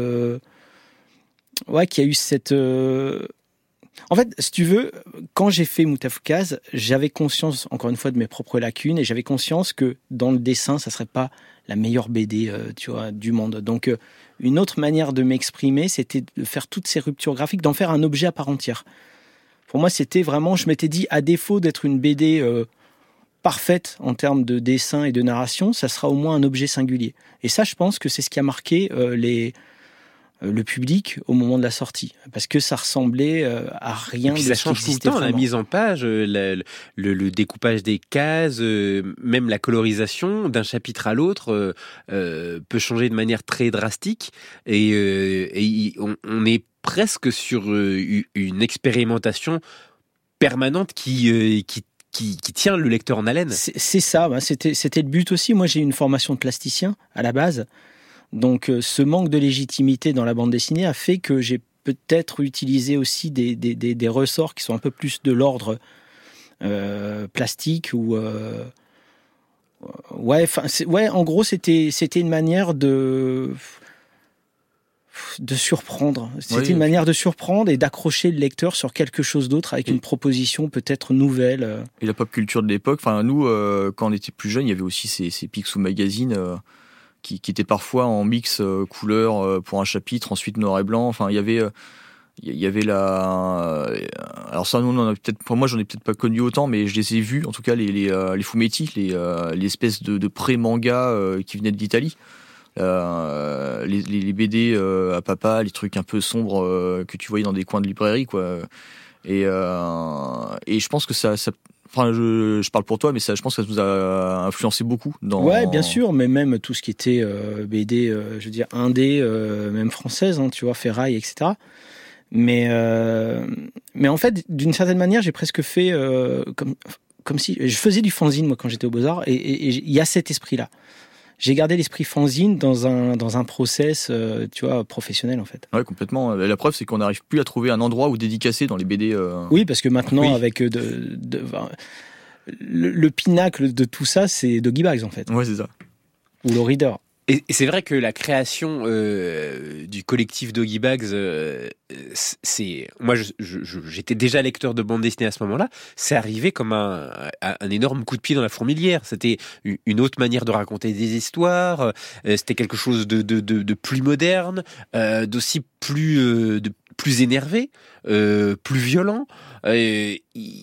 cette. En fait, si tu veux, quand j'ai fait Mutafukaz, j'avais conscience, encore une fois, de mes propres lacunes et j'avais conscience que dans le dessin, ça serait pas la meilleure BD, tu vois, du monde. Donc, une autre manière de m'exprimer, c'était de faire toutes ces ruptures graphiques, d'en faire un objet à part entière. Pour moi, c'était vraiment, je m'étais dit, à défaut d'être une BD parfaite en termes de dessin et de narration, ça sera au moins un objet singulier. Et ça, je pense que c'est ce qui a marqué le public au moment de la sortie, parce que ça ressemblait à rien. Et puis de ça ce qui change tout le existait temps, la vraiment. mise en page, le découpage des cases, même la colorisation d'un chapitre à l'autre peut changer de manière très drastique, et on est presque sur une expérimentation permanente qui tient le lecteur en haleine. C'est ça, c'était le but aussi. Moi, j'ai une formation de plasticien à la base. Donc, ce manque de légitimité dans la bande dessinée a fait que j'ai peut-être utilisé aussi des ressorts qui sont un peu plus de l'ordre plastique ou... en gros, c'était une manière de surprendre. C'était une manière de surprendre et d'accrocher le lecteur sur quelque chose d'autre avec une proposition peut-être nouvelle. Et la pop culture de l'époque, enfin nous, quand on était plus jeunes, il y avait aussi ces Picsou magazines qui étaient parfois en mix couleur pour un chapitre, ensuite noir et blanc. Enfin, il y avait la... Alors ça, nous, pour moi, j'en ai peut-être pas connu autant, mais je les ai vus, en tout cas, les fumetti, les espèces de pré-manga qui venaient d'Italie. Les BD à papa, les trucs un peu sombres que tu voyais dans des coins de librairie, quoi. Et je pense que ça enfin, je parle pour toi, mais je pense que ça nous a influencé beaucoup. Ouais, bien sûr, mais même tout ce qui était BD, je veux dire indé, même française, hein, tu vois, Ferraille, etc. Mais en fait, d'une certaine manière, j'ai presque fait comme si je faisais du fanzine moi quand j'étais au Beaux-Arts, et il y a cet esprit-là. J'ai gardé l'esprit fanzine dans un process, tu vois, professionnel en fait. Ouais, complètement. La preuve, c'est qu'on n'arrive plus à trouver un endroit où dédicacer dans les BD. Oui, parce que maintenant, avec le pinacle de tout ça, c'est Doggy Bags en fait. Ouais, c'est ça. Ou le Reader. Et c'est vrai que la création du collectif Doggy Bags, moi j'étais déjà lecteur de bande dessinée à ce moment-là, c'est arrivé comme un énorme coup de pied dans la fourmilière. C'était une autre manière de raconter des histoires, c'était quelque chose de plus moderne, d'aussi plus énervé, plus violent. Il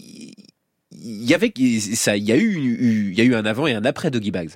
y a eu un avant et un après Doggy Bags.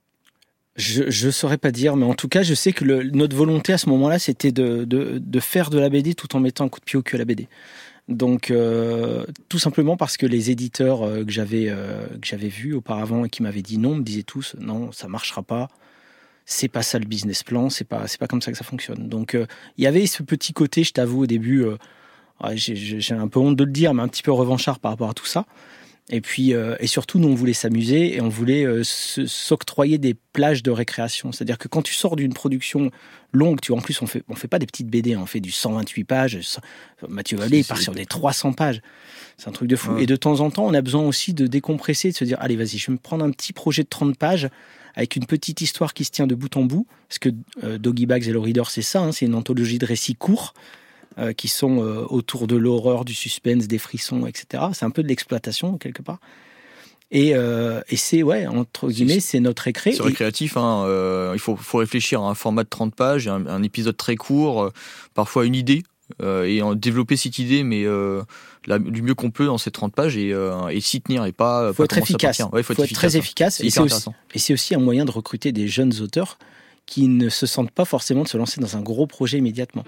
Je saurais pas dire, mais en tout cas, je sais que notre volonté à ce moment-là, c'était de faire de la BD tout en mettant un coup de pied au cul à la BD. Donc, tout simplement parce que les éditeurs que j'avais vus auparavant et qui m'avaient dit non, me disaient tous non, ça marchera pas. C'est pas ça le business plan, c'est pas comme ça que ça fonctionne. Donc, il y avait ce petit côté, je t'avoue, au début, j'ai un peu honte de le dire, mais un petit peu revanchard par rapport à tout ça. Et puis, et surtout, nous, on voulait s'amuser et on voulait s'octroyer des plages de récréation. C'est-à-dire que quand tu sors d'une production longue, en plus, on fait pas des petites BD, on fait du 128 pages. Mathieu Vallée part sur des 300 pages. C'est un truc de fou. Ouais. Et de temps en temps, on a besoin aussi de décompresser, de se dire, allez, vas-y, je vais me prendre un petit projet de 30 pages avec une petite histoire qui se tient de bout en bout. Parce que Doggy Bags et le Reader, c'est ça, hein, c'est une anthologie de récits courts. Qui sont autour de l'horreur, du suspense, des frissons, etc. C'est un peu de l'exploitation, quelque part. Et c'est, entre guillemets, c'est notre récré. C'est récréatif, hein, il faut réfléchir à un format de 30 pages, un épisode très court, parfois une idée, et développer cette idée, mais du mieux qu'on peut dans ces 30 pages, et s'y tenir, et pas... Il faut être efficace. Ouais, faut être très efficace. Et c'est aussi un moyen de recruter des jeunes auteurs qui ne se sentent pas forcément de se lancer dans un gros projet immédiatement.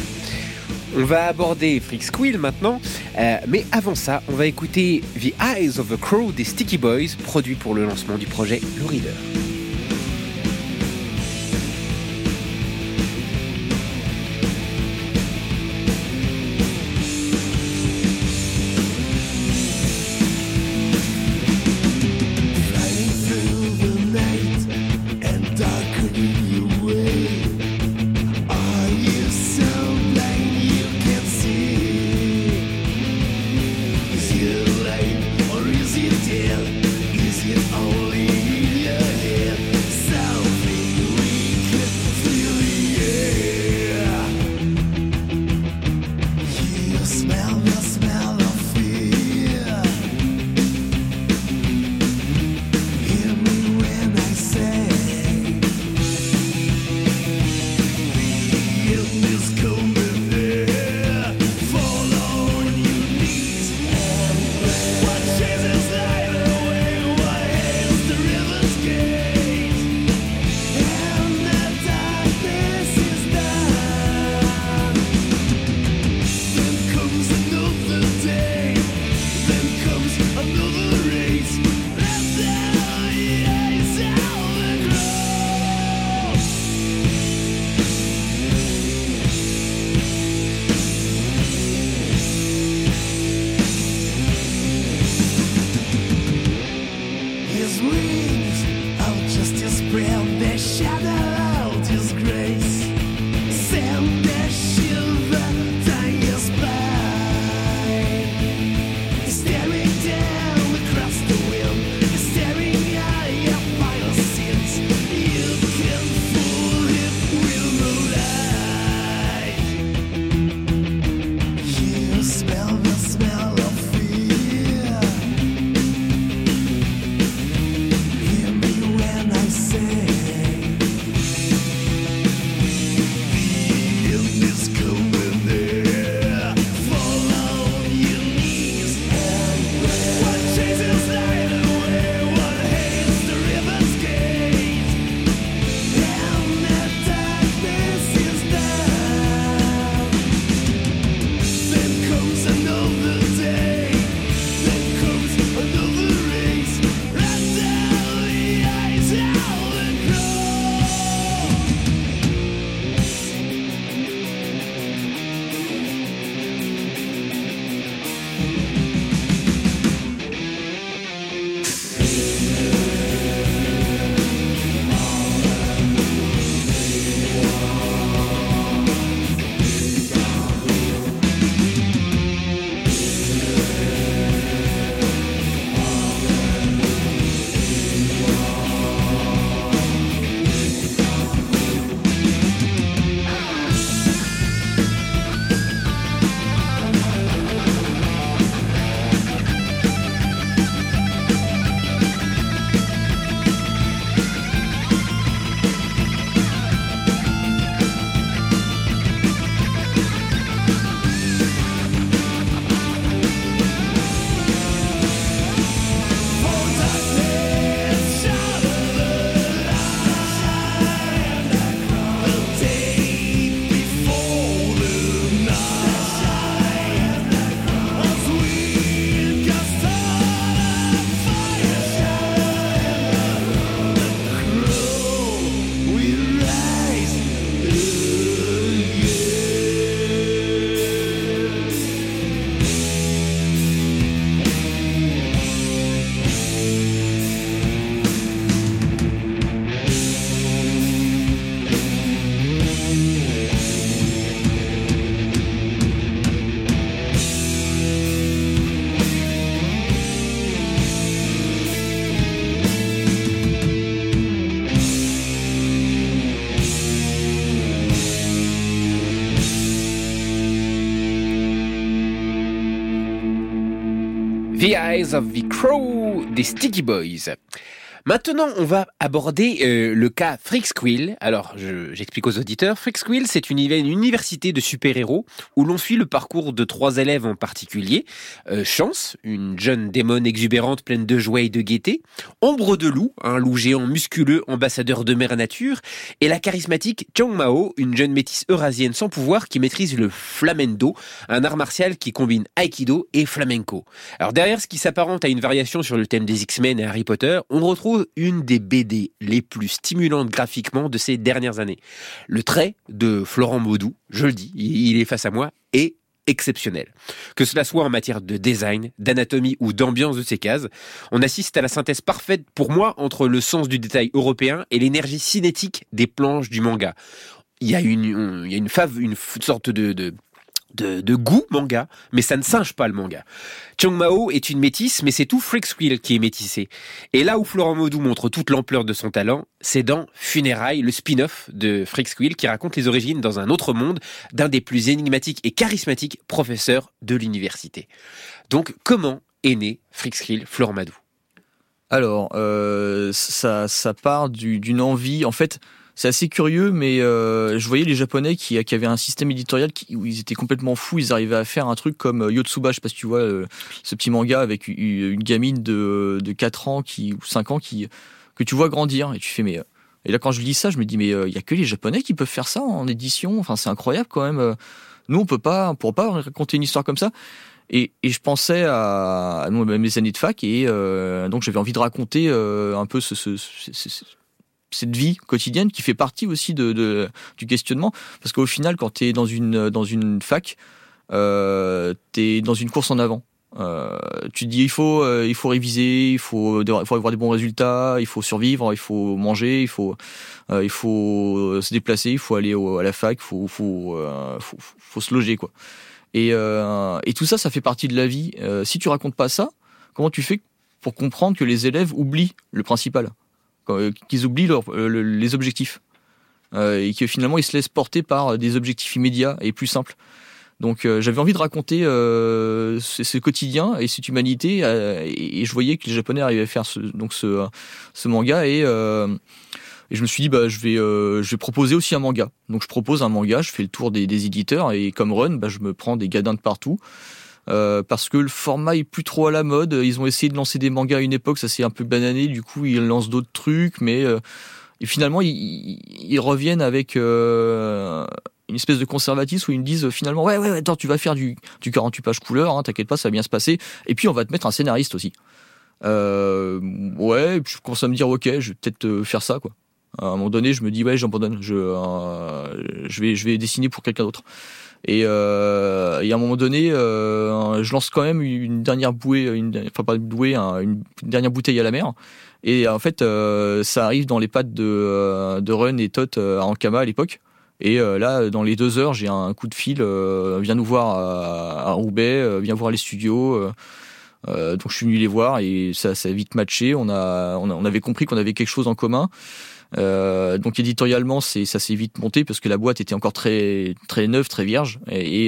On va aborder Freak Squill maintenant, mais avant ça, on va écouter The Eyes of the Crow des Sticky Boys, produit pour le lancement du projet Le Reader. Is it only in your head? The Eyes of the Crow des Sticky Boys. Maintenant, on va aborder le cas Freaksquill. Alors, j'explique aux auditeurs. Freaksquill, c'est une université de super-héros où l'on suit le parcours de 3 élèves en particulier. Chance, une jeune démone exubérante pleine de joie et de gaieté. Ombre de loup, un loup géant musculeux, ambassadeur de mère nature. Et la charismatique Chang Mao, une jeune métisse eurasienne sans pouvoir qui maîtrise le flamenco, un art martial qui combine aikido et flamenco. Alors, derrière ce qui s'apparente à une variation sur le thème des X-Men et Harry Potter, on retrouve une des BD les plus stimulantes graphiquement de ces dernières années. Le trait de Florent Maudoux, je le dis, il est face à moi, est exceptionnel. Que cela soit en matière de design, d'anatomie ou d'ambiance de ces cases, on assiste à la synthèse parfaite pour moi entre le sens du détail européen et l'énergie cinétique des planches du manga. Il y a une sorte de goût manga, mais ça ne singe pas le manga. Chang Mao est une métisse, mais c'est tout Freaksquill qui est métissé. Et là où Florent Maudoux montre toute l'ampleur de son talent, c'est dans Funérailles, le spin-off de Freaksquill qui raconte les origines dans un autre monde d'un des plus énigmatiques et charismatiques professeurs de l'université. Donc, comment est né Freaksquill, Florent Maudoux? Alors, ça part d'une envie, en fait. C'est assez curieux, mais je voyais les Japonais qui avaient un système éditorial où ils étaient complètement fous. Ils arrivaient à faire un truc comme Yotsuba, je sais pas si tu vois, ce petit manga avec une gamine de 4 ans ou 5 ans que tu vois grandir. Et tu fais, mais... Et là, quand je lis ça, je me dis, mais il y a que les Japonais qui peuvent faire ça en édition. Enfin, c'est incroyable quand même. Nous, on pourra pas raconter une histoire comme ça. Et je pensais à mes années de fac, et donc j'avais envie de raconter un peu cette vie quotidienne qui fait partie aussi du questionnement, parce qu'au final, quand t'es dans une fac, t'es dans une course en avant. Tu te dis il faut réviser, il faut avoir des bons résultats, il faut survivre, il faut manger, il faut se déplacer, il faut aller à la fac, faut se loger quoi. Et tout ça fait partie de la vie. Si tu racontes pas ça, comment tu fais pour comprendre que les élèves oublient le principal, qu'ils oublient les objectifs, et que finalement ils se laissent porter par des objectifs immédiats et plus simples. Donc j'avais envie de raconter ce quotidien et cette humanité, et je voyais que les Japonais arrivaient à faire ce manga, et je me suis dit je vais proposer aussi un manga. Donc je propose un manga, je fais le tour des éditeurs, et comme Run, je me prends des gadins de partout. Parce que le format est plus trop à la mode. Ils ont essayé de lancer des mangas à une époque, ça s'est un peu banané, du coup ils lancent d'autres trucs, mais et finalement ils reviennent avec une espèce de conservatisme où ils me disent finalement ouais attends, tu vas faire du 48 pages couleur, hein, t'inquiète pas, ça va bien se passer, et puis on va te mettre un scénariste aussi. Ouais, et puis je commence à me dire ok, je vais peut-être faire ça quoi. À un moment donné, je me dis ouais, j'abandonne, je vais dessiner pour quelqu'un d'autre. Et à un moment donné, je lance quand même une dernière bouée, une dernière bouteille à la mer. Et en fait, ça arrive dans les pattes de Run et Tot à Ankama à l'époque. Et là, dans les 2 heures, j'ai un coup de fil. Viens nous voir à Roubaix, viens voir les studios. Donc je suis venu les voir, et ça a vite matché. On avait compris qu'on avait quelque chose en commun. Donc éditorialement, ça s'est vite monté parce que la boîte était encore très très neuve, très vierge, et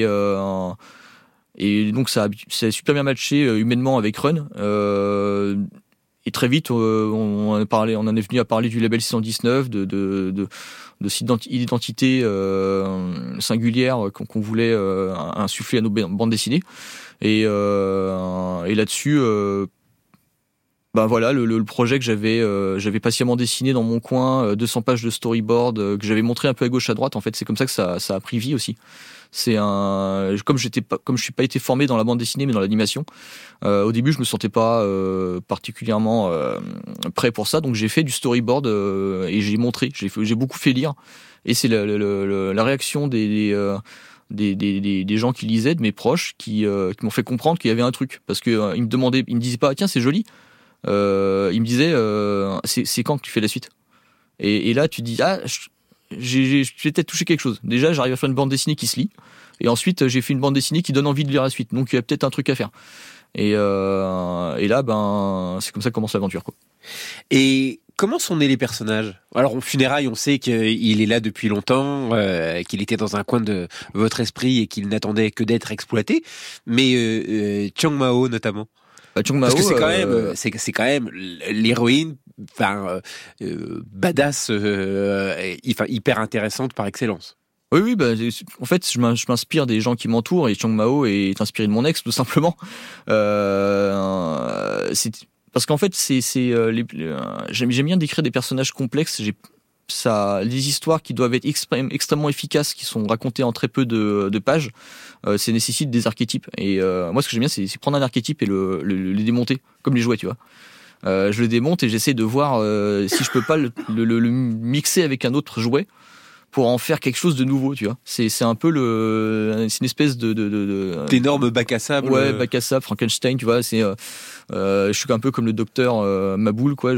donc ça a super bien matché humainement avec Run. Et très vite, on en est venu à parler du label 619, de cette identité singulière qu'on voulait insuffler à nos bandes dessinées. Et là-dessus. Voilà, le projet que j'avais patiemment dessiné dans mon coin, 200 pages de storyboard que j'avais montré un peu à gauche à droite. En fait, c'est comme ça que ça a pris vie aussi. Comme je suis pas été formé dans la bande dessinée mais dans l'animation. Au début, je me sentais pas particulièrement prêt pour ça, donc j'ai fait du storyboard et j'ai montré. J'ai beaucoup fait lire, et c'est la réaction des gens qui lisaient, de mes proches, qui m'ont fait comprendre qu'il y avait un truc, parce que ils me disaient pas tiens c'est joli. Il me disait c'est quand que tu fais la suite, et là tu dis j'ai peut-être touché quelque chose. Déjà j'arrive à faire une bande dessinée qui se lit, et ensuite j'ai fait une bande dessinée qui donne envie de lire la suite, donc il y a peut-être un truc à faire, et là c'est comme ça que commence l'aventure quoi. Et comment sont nés les personnages? Alors, en Funérailles, on sait qu'il est là depuis longtemps, qu'il était dans un coin de votre esprit et qu'il n'attendait que d'être exploité. Mais Chang Mao, notamment. Chung Mao, parce que c'est quand même l'héroïne, badass, hyper intéressante par excellence. Oui, en fait, je m'inspire des gens qui m'entourent et Chung Mao est inspiré de mon ex, tout simplement. Parce qu'en fait, j'aime bien décrire des personnages complexes. Les histoires qui doivent être extrêmement efficaces, qui sont racontées en très peu de pages, ça nécessite des archétypes. Et moi, ce que j'aime bien, c'est prendre un archétype et le démonter, comme les jouets, tu vois. Je le démonte et j'essaie de voir si je peux pas le mixer avec un autre jouet pour en faire quelque chose de nouveau, tu vois. C'est un peu c'est une espèce d'énorme bac à sable. Ouais, bac à sable, Frankenstein, tu vois. Je suis un peu comme le docteur Maboul, quoi.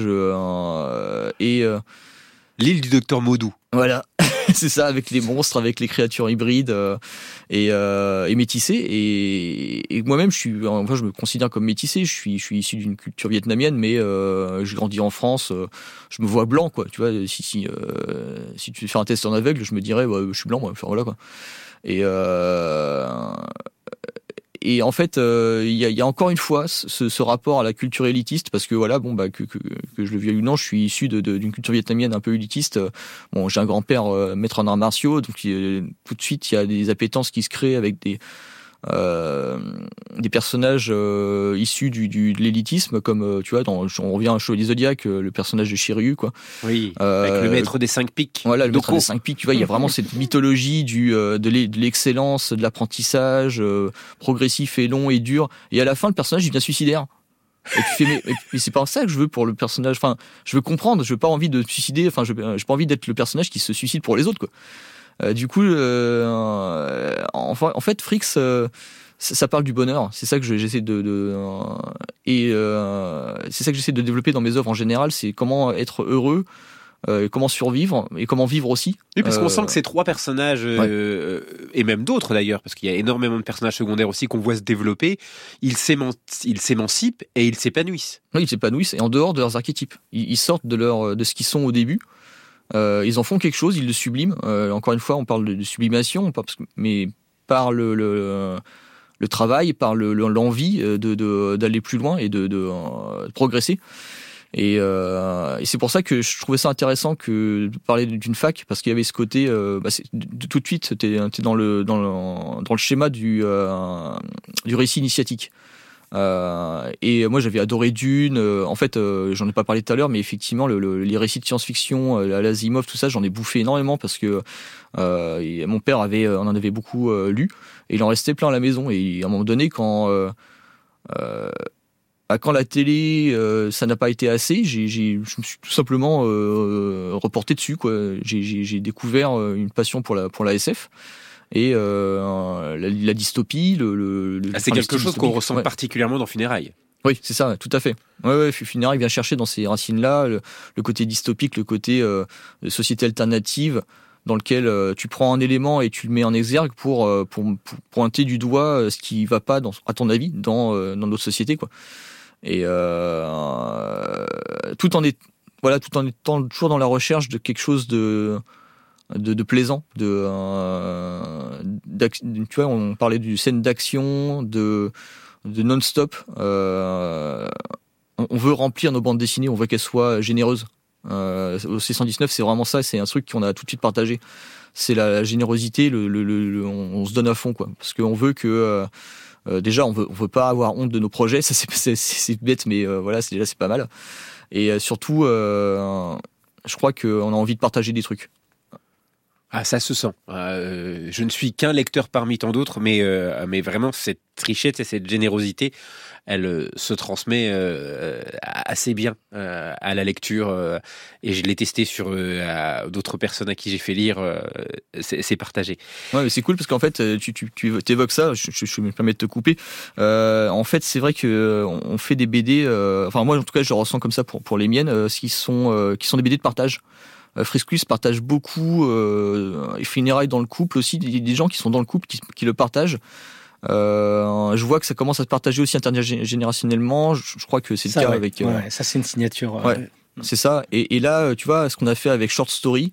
L'île du docteur Maudou. Voilà, c'est ça, avec les monstres, avec les créatures hybrides et métissées. Et moi-même, je me considère comme métissé. Je suis issu d'une culture vietnamienne, mais j'ai grandi en France. Je me vois blanc, quoi. Tu vois, si tu fais un test en aveugle, je me dirais, je suis blanc, moi. Enfin, voilà, quoi. Et en fait, il y a encore une fois ce rapport à la culture élitiste, parce que voilà, que je le veuille ou non, je suis issu d'une culture vietnamienne un peu élitiste. Bon, j'ai un grand-père maître en arts martiaux, donc tout de suite il y a des appétences qui se créent avec des personnages issus de l'élitisme, comme tu vois, on revient à Chevalier Zodiac, le personnage de Shiryu, quoi. Oui, avec le maître des 5 pics. Voilà, le maître des 5 pics, tu vois, il y a vraiment cette mythologie de l'excellence, de l'apprentissage progressif et long et dur, et à la fin le personnage il devient suicidaire. Et tu fais mais c'est pas ça que je veux pour le personnage. Enfin, je veux comprendre, je veux pas envie de me suicider, enfin j'ai pas envie d'être le personnage qui se suicide pour les autres, quoi. Du coup, en fait, Fricks, ça parle du bonheur. C'est ça que j'essaie c'est ça que j'essaie de développer dans mes œuvres en général. C'est comment être heureux, comment survivre et comment vivre aussi. Oui, parce qu'on sent que ces trois personnages, et même d'autres d'ailleurs, parce qu'il y a énormément de personnages secondaires aussi qu'on voit se développer, ils s'émancipent et ils s'épanouissent. Oui, ils s'épanouissent et en dehors de leurs archétypes. Ils sortent de ce qu'ils sont au début. Ils en font quelque chose, ils le subliment. Encore une fois, on parle de sublimation, mais par le travail, par l'envie d'aller plus loin et de progresser. Et c'est pour ça que je trouvais ça intéressant de parler d'une fac, parce qu'il y avait ce côté, tout de suite, t'es dans le schéma du récit initiatique. Et moi j'avais adoré Dune, en fait j'en ai pas parlé tout à l'heure, mais effectivement les récits de science-fiction à l'Asimov, tout ça, j'en ai bouffé énormément parce que mon père en avait beaucoup lu et il en restait plein à la maison. Et à un moment donné, quand la télé ça n'a pas été assez, je me suis tout simplement reporté dessus, quoi. J'ai découvert une passion pour la SF. Et la dystopie, c'est quelque chose qu'on ressent particulièrement dans Funérailles. Oui, c'est ça, tout à fait. Ouais, Funérailles vient chercher dans ces racines-là le côté dystopique, le côté société alternative, dans lequel tu prends un élément et tu le mets en exergue pour pointer du doigt ce qui va pas, à ton avis, dans notre société, quoi. Et tout en étant toujours dans la recherche de quelque chose de plaisant, tu vois, on parlait d'une scène d'action, de non-stop. On veut remplir nos bandes dessinées, on veut qu'elles soient généreuses. Au C119, c'est vraiment ça, c'est un truc qu'on a tout de suite partagé. C'est la générosité, on se donne à fond, quoi, parce qu'on veut que déjà on veut pas avoir honte de nos projets, ça c'est bête, mais voilà, c'est pas mal. Et surtout, je crois qu'on a envie de partager des trucs. Ah, ça se sent. Je ne suis qu'un lecteur parmi tant d'autres, mais vraiment cette richesse et cette générosité, elle se transmet assez bien à la lecture. Et je l'ai testé sur d'autres personnes à qui j'ai fait lire. C'est partagé. Ouais, mais c'est cool parce qu'en fait, tu évoques ça. Je me permets de te couper. En fait, c'est vrai que on fait des BD. Enfin, moi, en tout cas, je le ressens comme ça pour les miennes, qui sont des BD de partage. Friscus partage beaucoup, Funérailles dans le couple aussi, des gens qui sont dans le couple qui le partagent. Je vois que ça commence à se partager aussi intergénérationnellement. Je crois que c'est le cas avec. Ça c'est une signature. Ouais, c'est ça. Et là, tu vois, ce qu'on a fait avec Short Story,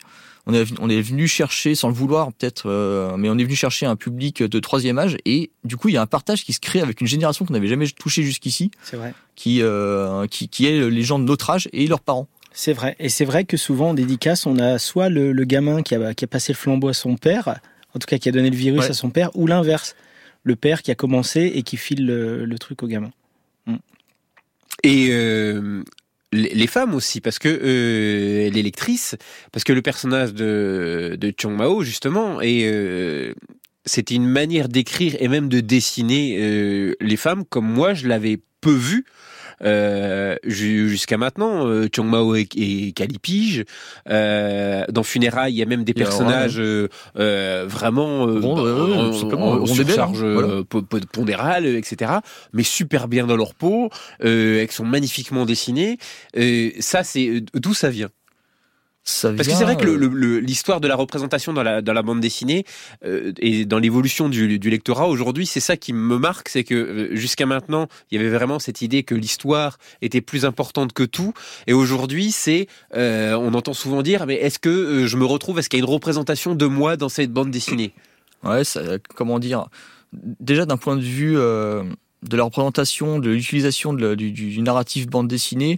on est venu chercher, sans le vouloir peut-être, mais on est venu chercher un public de 3e âge, et du coup il y a un partage qui se crée avec une génération qu'on n'avait jamais touchée jusqu'ici. C'est vrai. Qui est les gens de notre âge et leurs parents. C'est vrai. Et c'est vrai que souvent en dédicace, on a soit le gamin qui a passé le flambeau à son père, en tout cas qui a donné le virus à son père, ou l'inverse, le père qui a commencé et qui file le truc au gamin. Et les femmes aussi, parce que les lectrices, parce que le personnage de Chong Mao justement c'était une manière d'écrire et même de dessiner les femmes comme moi je l'avais peu vu jusqu'à maintenant. Chong Mao et Calipige. Dans Funérailles, il y a même des personnages vraiment en surcharge pondérale, etc. Mais super bien dans leur peau, qui sont magnifiquement dessinés. Ça, c'est d'où ça vient. Parce que c'est vrai que l'histoire de la représentation dans la bande dessinée et dans l'évolution du lectorat aujourd'hui, c'est ça qui me marque, c'est que jusqu'à maintenant, il y avait vraiment cette idée que l'histoire était plus importante que tout, et aujourd'hui, on entend souvent dire, mais est-ce que je me retrouve, est-ce qu'il y a une représentation de moi dans cette bande dessinée ? Ouais, comment dire, déjà d'un point de vue de la représentation, de l'utilisation du narratif bande dessinée,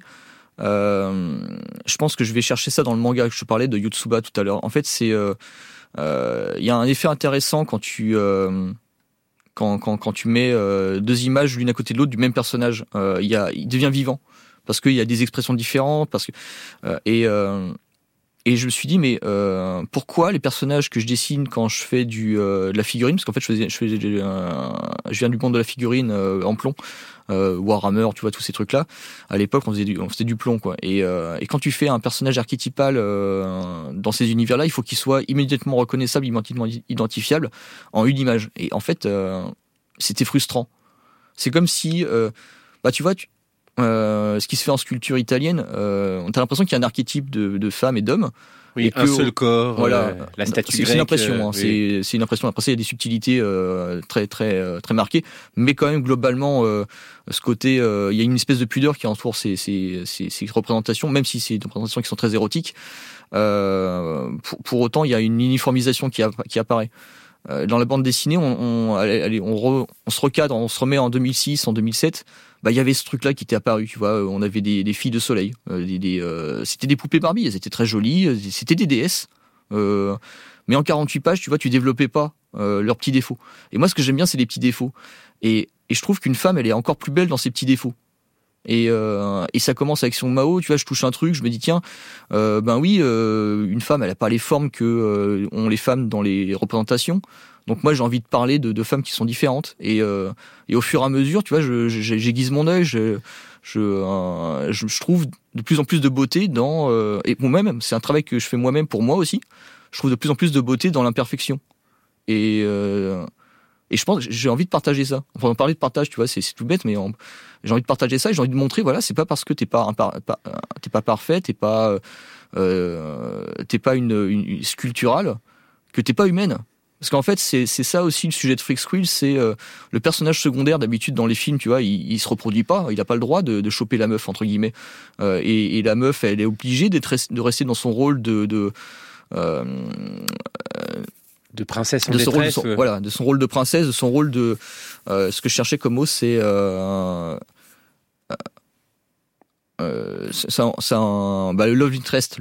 je pense que je vais chercher ça dans le manga que je parlais de Yotsuba tout à l'heure. En fait, il y a un effet intéressant quand tu mets deux images l'une à côté de l'autre du même personnage. Il devient vivant parce qu'il y a des expressions différentes, et je me suis dit, mais pourquoi les personnages que je dessine quand je fais de la figurine, parce qu'en fait je viens du monde de la figurine en plomb, Warhammer, tu vois, tous ces trucs-là. À l'époque, on faisait du plomb, quoi. Et quand tu fais un personnage archétypal dans ces univers-là, il faut qu'il soit immédiatement reconnaissable, immédiatement identifiable en une image. Et en fait, c'était frustrant. C'est comme si, tu vois, ce qui se fait en sculpture italienne, t'as l'impression qu'il y a un archétype de femme et d'homme. Oui, un seul corps, voilà, la statue grecque. C'est une impression, oui. C'est une impression. Après, il y a des subtilités très, très, très marquées, mais quand même globalement, ce côté, il y a une espèce de pudeur qui entoure ces représentations, même si c'est des représentations qui sont très érotiques. Pour autant, il y a une uniformisation qui apparaît. Dans la bande dessinée, on se recadre, on se remet en 2006, en 2007. Il y avait ce truc-là qui était apparu, tu vois. On avait des filles de soleil, c'était des poupées Barbie, elles étaient très jolies, c'était des déesses. Mais en 48 pages, tu vois, tu développais pas leurs petits défauts. Et moi, ce que j'aime bien, c'est les petits défauts. Et je trouve qu'une femme, elle est encore plus belle dans ses petits défauts. Et ça commence avec son Mao, tu vois, je touche un truc, je me dis tiens, une femme, elle a pas les formes que ont les femmes dans les représentations. Donc moi, j'ai envie de parler de femmes qui sont différentes. Et au fur et à mesure, tu vois, j'aiguise mon œil, je trouve de plus en plus de beauté dans et moi-même, c'est un travail que je fais moi-même pour moi aussi. Je trouve de plus en plus de beauté dans l'imperfection. Et je pense que j'ai envie de partager ça. Enfin, on parlait de partage, tu vois, c'est tout bête, mais j'ai envie de partager ça et j'ai envie de montrer, voilà, c'est pas parce que t'es pas parfait, t'es pas une sculpturale, que t'es pas humaine. Parce qu'en fait, c'est ça aussi le sujet de Freak Squill, c'est le personnage secondaire d'habitude dans les films, tu vois, il se reproduit pas, il a pas le droit de choper la meuf entre guillemets, et la meuf, elle est obligée de rester dans son rôle de princesse en détresse, voilà, de son rôle de princesse, de son rôle de ce que je cherchais comme mot, c'est le love interest,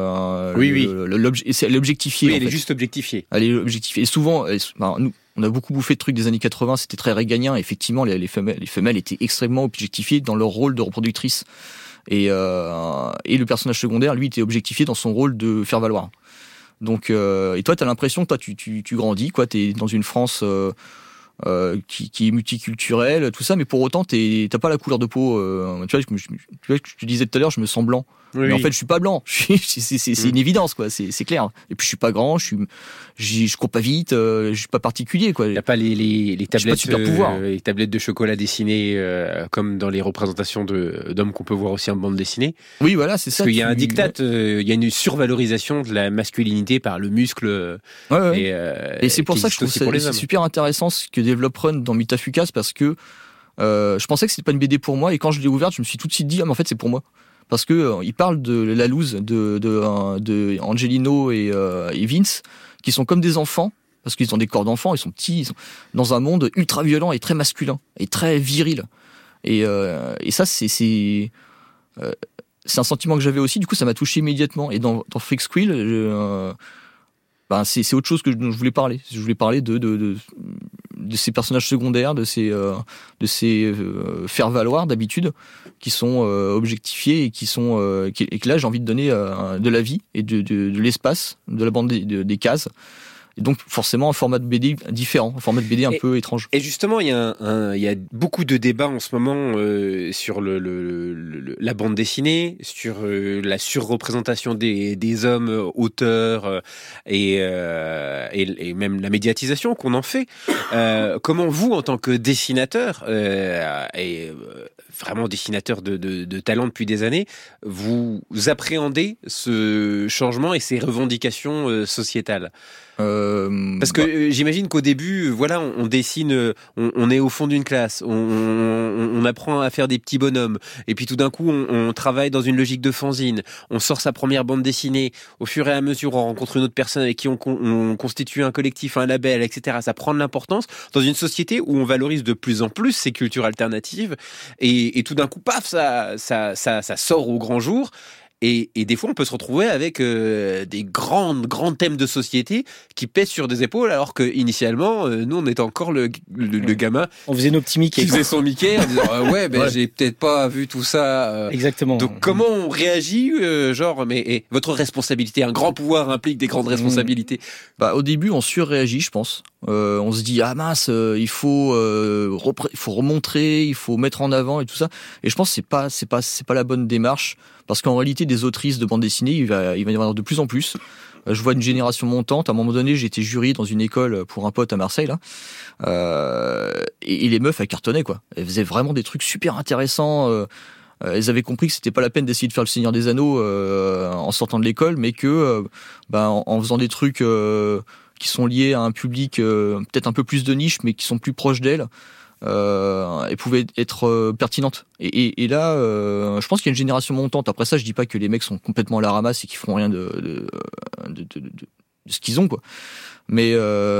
c'est l'objectifier. Oui, elle est juste objectifiée. Elle est objectifiée. Et souvent, nous, on a beaucoup bouffé de trucs des années 80, c'était très réganien. Effectivement, les femelles étaient extrêmement objectifiées dans leur rôle de reproductrice. Et le personnage secondaire, lui, était objectifié dans son rôle de faire valoir. Donc, et toi, t'as l'impression que toi, tu grandis, quoi. T'es dans une France qui est multiculturelle, tout ça, mais pour autant, t'as pas la couleur de peau. Tu vois, je te disais tout à l'heure, je me sens blanc. Oui, mais en fait, je suis pas blanc. C'est une évidence, quoi. C'est clair. Et puis, je suis pas grand. Je cours pas vite. Je suis pas particulier, quoi. Il y a pas les tablettes, les tablettes de chocolat dessinées comme dans les représentations d'hommes qu'on peut voir aussi en bande dessinée. Oui, voilà, c'est ça. Parce qu'il y a un diktat, il y a une survalorisation de la masculinité par le muscle. Ouais. Et c'est pour ça que je trouve c'est super intéressant ce que développe Run dans Mitafukas, parce que je pensais que c'était pas une BD pour moi, et quand je l'ai ouverte, je me suis tout de suite dit, mais en fait, c'est pour moi. parce que il parle de la loose de Angelino et Vince, qui sont comme des enfants, parce qu'ils ont des corps d'enfants, ils sont petits, ils sont dans un monde ultra violent et très masculin et très viril. Et ça, c'est un sentiment que j'avais aussi. Du coup, ça m'a touché immédiatement. Et dans Freak Squill, c'est autre chose dont je voulais parler. Je voulais parler de ces personnages secondaires, de ces faire-valoir d'habitude, qui sont objectifiés et et que là, j'ai envie de donner de la vie et de l'espace, de la bande des cases. Et donc forcément un format de BD différent, un format de BD un peu étrange. Et justement, il y a beaucoup de débats en ce moment sur la bande dessinée, sur la surreprésentation des hommes auteurs et même la médiatisation qu'on en fait. Comment vous, en tant que dessinateur et vraiment dessinateur de talent depuis des années, vous appréhendez ce changement et ces revendications sociétales? Parce que j'imagine qu'au début, voilà, on dessine, on est au fond d'une classe, on apprend à faire des petits bonhommes, et puis tout d'un coup, on travaille dans une logique de fanzine, on sort sa première bande dessinée, au fur et à mesure, on rencontre une autre personne avec qui on constitue un collectif, un label, etc. Ça prend de l'importance dans une société où on valorise de plus en plus ces cultures alternatives, et tout d'un coup, paf, ça sort au grand jour. Et des fois, on peut se retrouver avec des grands thèmes de société qui pèsent sur des épaules, alors que initialement, nous, on était encore le gamin. On faisait nos petits Mickey. Qui faisait son Mickey en disant ouais. J'ai peut-être pas vu tout ça. Exactement. Donc comment on réagit mais votre responsabilité, un grand pouvoir implique des grandes responsabilités. Au début, on surréagit, je pense. On se dit ah mince, il faut remontrer, il faut mettre en avant et tout ça. Et je pense que c'est pas la bonne démarche, parce qu'en réalité, des autrices de bande dessinée, il va y en avoir de plus en plus. Je vois une génération montante. À un moment donné, j'étais jury dans une école pour un pote à Marseille, là. Et les meufs, elles cartonnaient, quoi. Elles faisaient vraiment des trucs super intéressants. Elles avaient compris que c'était pas la peine d'essayer de faire le Seigneur des Anneaux en sortant de l'école, mais que en faisant des trucs qui sont liés à un public peut-être un peu plus de niche, mais qui sont plus proches d'elles, et pouvaient être pertinentes. Et là, je pense qu'il y a une génération montante. Après ça, je dis pas que les mecs sont complètement à la ramasse et qu'ils font rien de ce qu'ils ont, quoi. Mais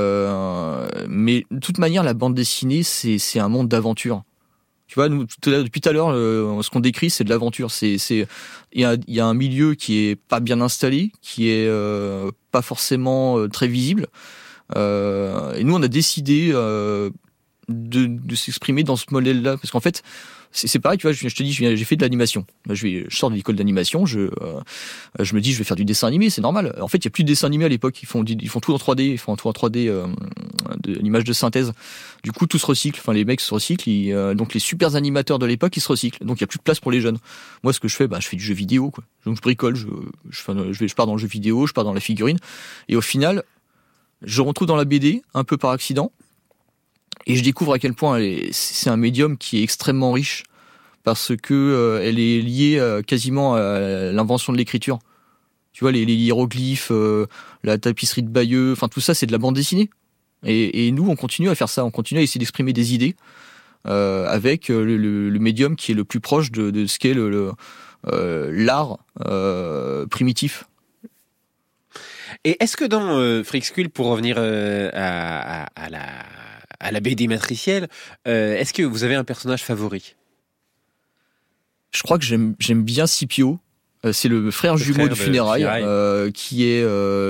de toute manière, la bande dessinée, c'est un monde d'aventure. Tu vois, nous, depuis tout à l'heure, ce qu'on décrit, c'est de l'aventure. Il y a un milieu qui est pas bien installé, qui est pas forcément très visible. Et nous, on a décidé de s'exprimer dans ce modèle-là, parce qu'en fait, c'est pareil, tu vois, je te dis, j'ai fait de l'animation. Je sors de l'école d'animation, je me dis, je vais faire du dessin animé, c'est normal. En fait, il y a plus de dessin animé à l'époque, ils font tout en 3D, ils font tout en 3D, de l'image de synthèse. Du coup, tout se recycle, enfin, les mecs se recyclent, donc les super animateurs de l'époque, ils se recyclent. Donc, il y a plus de place pour les jeunes. Moi, ce que je fais, je fais du jeu vidéo, quoi. Donc, je bricole, je pars dans le jeu vidéo, je pars dans la figurine. Et au final, je retrouve dans la BD, un peu par accident. Et je découvre à quel point c'est un médium qui est extrêmement riche, parce que elle est liée quasiment à l'invention de l'écriture. Tu vois, les hiéroglyphes, la tapisserie de Bayeux, enfin tout ça, c'est de la bande dessinée. Et nous, on continue à faire ça, on continue à essayer d'exprimer des idées avec le médium qui est le plus proche de ce qu'est l'art primitif. Et est-ce que dans Freak Squill, pour revenir à la BD matricielle, est-ce que vous avez un personnage favori? Je crois que j'aime bien Scipio. C'est le frère jumeau de Funérailles, qui est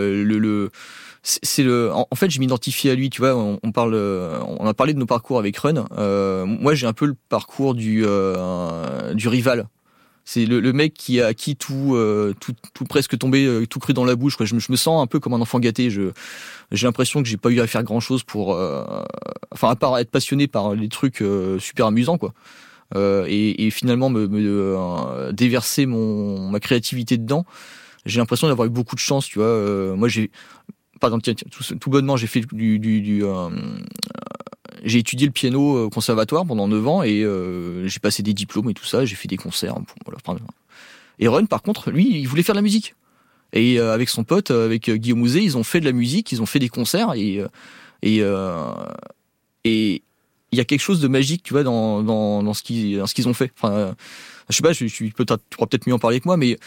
en fait, je m'identifie à lui, tu vois, on a parlé de nos parcours avec Run. Moi, j'ai un peu le parcours du rival. C'est le mec qui a acquis tout presque tombé, tout cru dans la bouche, quoi. Je me sens un peu comme un enfant gâté. J'ai l'impression que j'ai pas eu à faire grand chose pour, à part être passionné par les trucs super amusants, quoi. Et finalement me déverser ma créativité dedans. J'ai l'impression d'avoir eu beaucoup de chance, tu vois. Moi, par exemple, tout bonnement, j'ai fait j'ai étudié le piano au conservatoire pendant 9 ans et j'ai passé des diplômes et tout ça, j'ai fait des concerts. Voilà. Et Ron, par contre, lui, il voulait faire de la musique. Et avec son pote, avec Guillaume Ouzet, ils ont fait de la musique, ils ont fait des concerts et il y a quelque chose de magique, tu vois, dans ce qu'ils ont fait. Enfin, je sais pas, tu pourras peut-être mieux en parler que moi, mais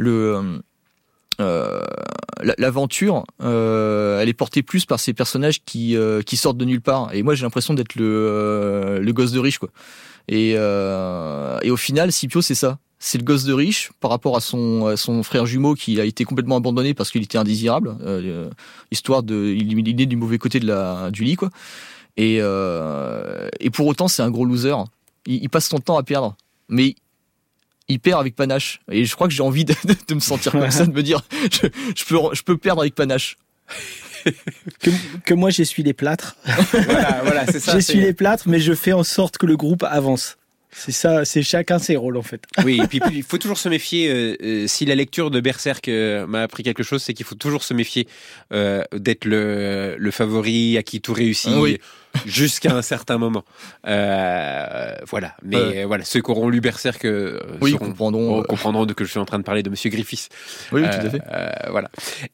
l'aventure, elle est portée plus par ces personnages qui sortent de nulle part. Et moi, j'ai l'impression d'être le gosse de riche, quoi. Et au final, Scipio, c'est ça. C'est le gosse de riche par rapport à son frère jumeau qui a été complètement abandonné parce qu'il était indésirable, histoire il est du mauvais côté du lit, quoi. Et pour autant, c'est un gros loser. Il passe son temps à perdre, mais il perd avec panache. Et je crois que j'ai envie de me sentir comme ça, de me dire, je peux perdre avec panache. que moi j'essuie les plâtres. Voilà, c'est ça. J'essuie les plâtres, mais je fais en sorte que le groupe avance. C'est ça, c'est chacun ses rôles en fait. Oui, et puis il faut toujours se méfier. Si la lecture de Berserk m'a appris quelque chose, c'est qu'il faut toujours se méfier d'être le favori à qui tout réussit. Oui. Jusqu'à un certain moment. Voilà. Mais voilà, ceux qui auront lu Berserk comprendront que je suis en train de parler de Monsieur Griffiths. Oui, tout à fait. Voilà.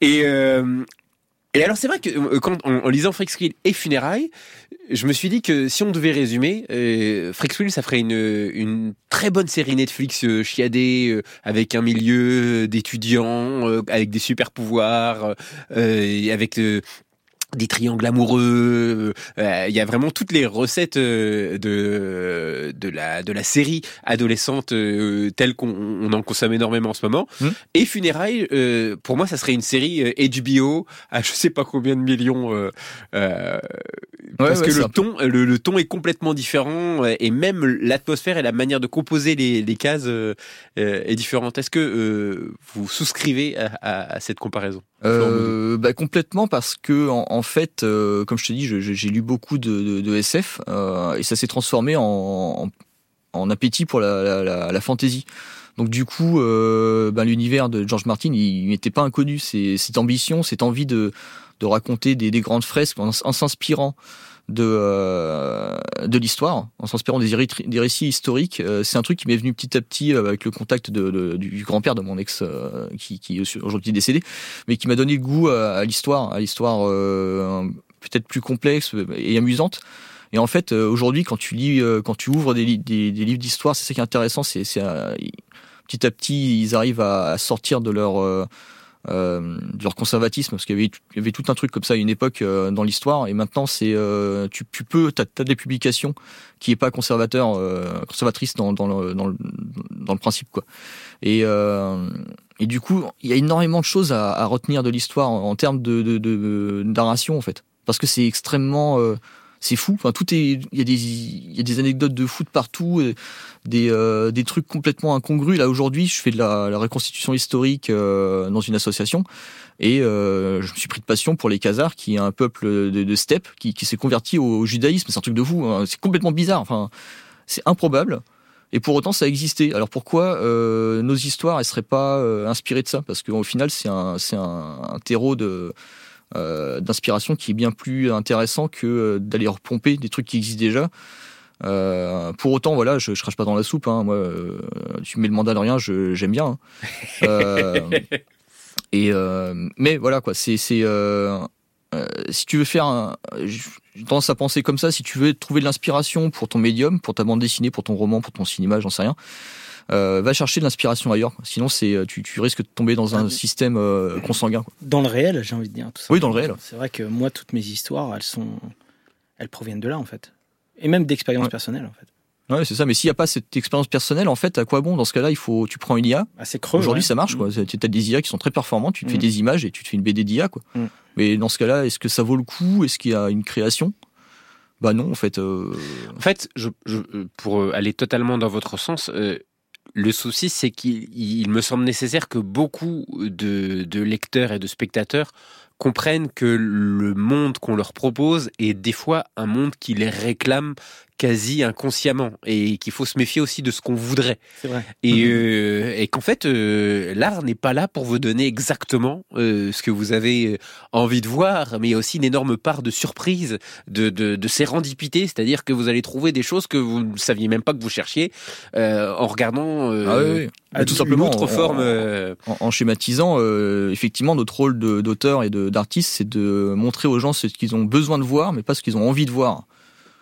Et alors, c'est vrai que quand en lisant Freaksquill et Funérailles, je me suis dit que si on devait résumer, Freaksquill, ça ferait une très bonne série Netflix chiadée, avec un milieu d'étudiants, avec des super pouvoirs, avec des triangles amoureux. Il y a vraiment toutes les recettes de la série adolescente telle qu'on en consomme énormément en ce moment. Et Funérailles, pour moi, ça serait une série HBO à je sais pas combien de millions. Parce que le ton est complètement différent et même l'atmosphère et la manière de composer les cases est différente. Est-ce que vous souscrivez à cette comparaison? Complètement, parce que en fait, comme je te dis, j'ai lu beaucoup de SF et ça s'est transformé en appétit pour la fantasy. Donc du coup, l'univers de George Martin, il n'était pas inconnu. C'est cette ambition, cette envie de raconter des grandes fresques en s'inspirant de l'histoire, en s'inspirant des récits historiques. C'est un truc qui m'est venu petit à petit avec le contact du grand-père de mon ex qui est aujourd'hui décédé, mais qui m'a donné le goût à l'histoire peut-être plus complexe et amusante. Et en fait, aujourd'hui, quand tu ouvres des livres d'histoire, c'est ça qui est intéressant, c'est petit à petit, ils arrivent à sortir de leur conservatisme, parce qu'il y avait tout un truc comme ça à une époque dans l'histoire, et maintenant t'as des publications qui est pas conservatrice dans le principe, quoi. Et du coup, il y a énormément de choses à retenir de l'histoire en termes de narration, en fait, parce que c'est extrêmement c'est fou. Enfin, il y a des anecdotes de foot partout, des trucs complètement incongrus. Là, aujourd'hui, je fais de la reconstitution historique dans une association, et je me suis pris de passion pour les Khazars, qui est un peuple de steppe qui s'est converti au judaïsme. C'est un truc de fou, hein. C'est complètement bizarre. Enfin, c'est improbable. Et pour autant, ça a existé. Alors pourquoi nos histoires, elles seraient pas inspirées de ça? Parce qu'au final, c'est un terreau d'inspiration qui est bien plus intéressant que d'aller repomper des trucs qui existent déjà. Pour autant, voilà, je crache pas dans la soupe, hein. Moi, tu mets le Mandalorien, j'aime bien, hein. Mais voilà, quoi, si tu veux faire j'ai tendance à penser comme ça, si tu veux trouver de l'inspiration pour ton médium, pour ta bande dessinée, pour ton roman, pour ton cinéma, j'en sais rien, va chercher de l'inspiration ailleurs, quoi. Sinon tu risques de tomber dans un système consanguin, quoi. Dans le réel, j'ai envie de dire tout ça. Oui, dans le réel. C'est vrai que moi, toutes mes histoires, elles proviennent de là, en fait, et même d'expériences personnelles, en fait. Ouais, c'est ça. Mais s'il n'y a pas cette expérience personnelle, en fait, à quoi bon? Dans ce cas-là, tu prends une IA. C'est creux. Aujourd'hui, ça marche, quoi. Tu as des IA qui sont très performantes. Tu te fais des images et tu te fais une BD d'IA, quoi. Mais dans ce cas-là, est-ce que ça vaut le coup? Est-ce qu'il y a une création? Bah non, en fait. En fait, pour aller totalement dans votre sens, le souci, c'est qu'il me semble nécessaire que beaucoup de lecteurs et de spectateurs comprennent que le monde qu'on leur propose est des fois un monde qui les réclame quasi inconsciemment, et qu'il faut se méfier aussi de ce qu'on voudrait. C'est vrai. Et qu'en fait, l'art n'est pas là pour vous donner exactement ce que vous avez envie de voir, mais il y a aussi une énorme part de surprise, de sérendipité, c'est-à-dire que vous allez trouver des choses que vous ne saviez même pas que vous cherchiez en regardant tout simplement autre forme. En schématisant, effectivement, notre rôle d'auteur et d'artiste, c'est de montrer aux gens ce qu'ils ont besoin de voir, mais pas ce qu'ils ont envie de voir.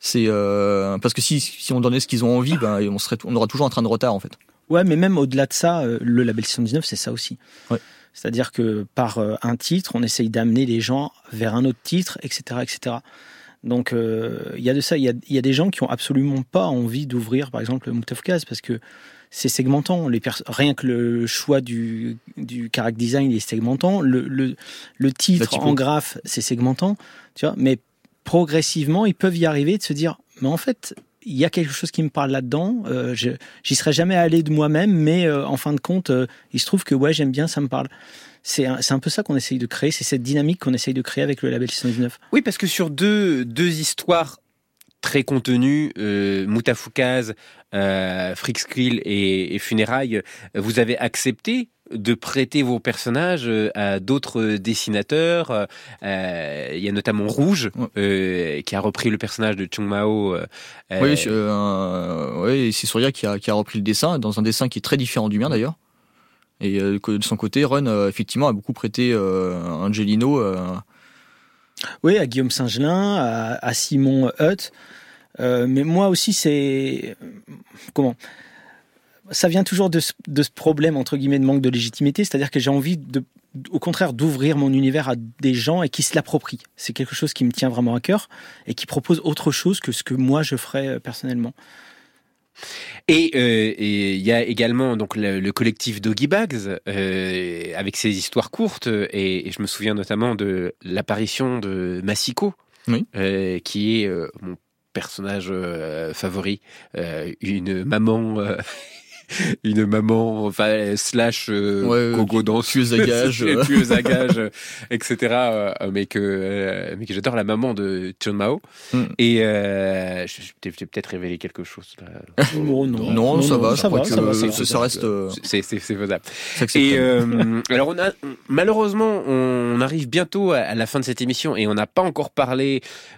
C'est parce que si on donnait ce qu'ils ont envie, ben on aura toujours un train de retard en fait. Ouais, mais même au-delà de ça, le label 619, c'est ça aussi. Ouais. C'est-à-dire que par un titre, on essaye d'amener les gens vers un autre titre, etc., etc. Donc il y a de ça. Il y a des gens qui ont absolument pas envie d'ouvrir, par exemple, le Moutafoukaz, parce que c'est segmentant. Rien que le choix du character design est segmentant. Le titre en graphe, c'est segmentant. Tu vois, mais progressivement, ils peuvent y arriver de se dire, mais en fait, il y a quelque chose qui me parle là-dedans. J'y serais jamais allé de moi-même, mais en fin de compte, il se trouve que ouais, j'aime bien, ça me parle. C'est un peu ça qu'on essaye de créer. C'est cette dynamique qu'on essaye de créer avec le label 619. Oui, parce que sur deux histoires très contenues, Moutafoukaz, Freaksquill et Funérailles, vous avez accepté de prêter vos personnages à d'autres dessinateurs. Il y a notamment Rouge, qui a repris le personnage de Chung Mao. Oui, c'est Surya qui a repris le dessin, dans un dessin qui est très différent du mien d'ailleurs. Et de son côté, Run, effectivement, a beaucoup prêté Angelino. Oui, à Guillaume Singelin, à Simon Hutt. Mais moi aussi, c'est... Comment ? Ça vient toujours de ce problème, entre guillemets, de manque de légitimité. C'est-à-dire que j'ai envie, au contraire, d'ouvrir mon univers à des gens et qui se l'approprient. C'est quelque chose qui me tient vraiment à cœur et qui propose autre chose que ce que moi, je ferais personnellement. Et il y a également donc le collectif Doggy Bags avec ses histoires courtes et je me souviens notamment de l'apparition de Masiko, qui est mon personnage favori, une maman enfin slash gogo danseuse à gage, tueuse à gage, etc. Mais que j'adore, la maman de Chun Mao. Et je t'ai peut-être révélé quelque chose là. Non, ça va. Ça reste. C'est faisable. Et alors malheureusement on arrive bientôt à la fin de cette émission et on n'a pas encore parlé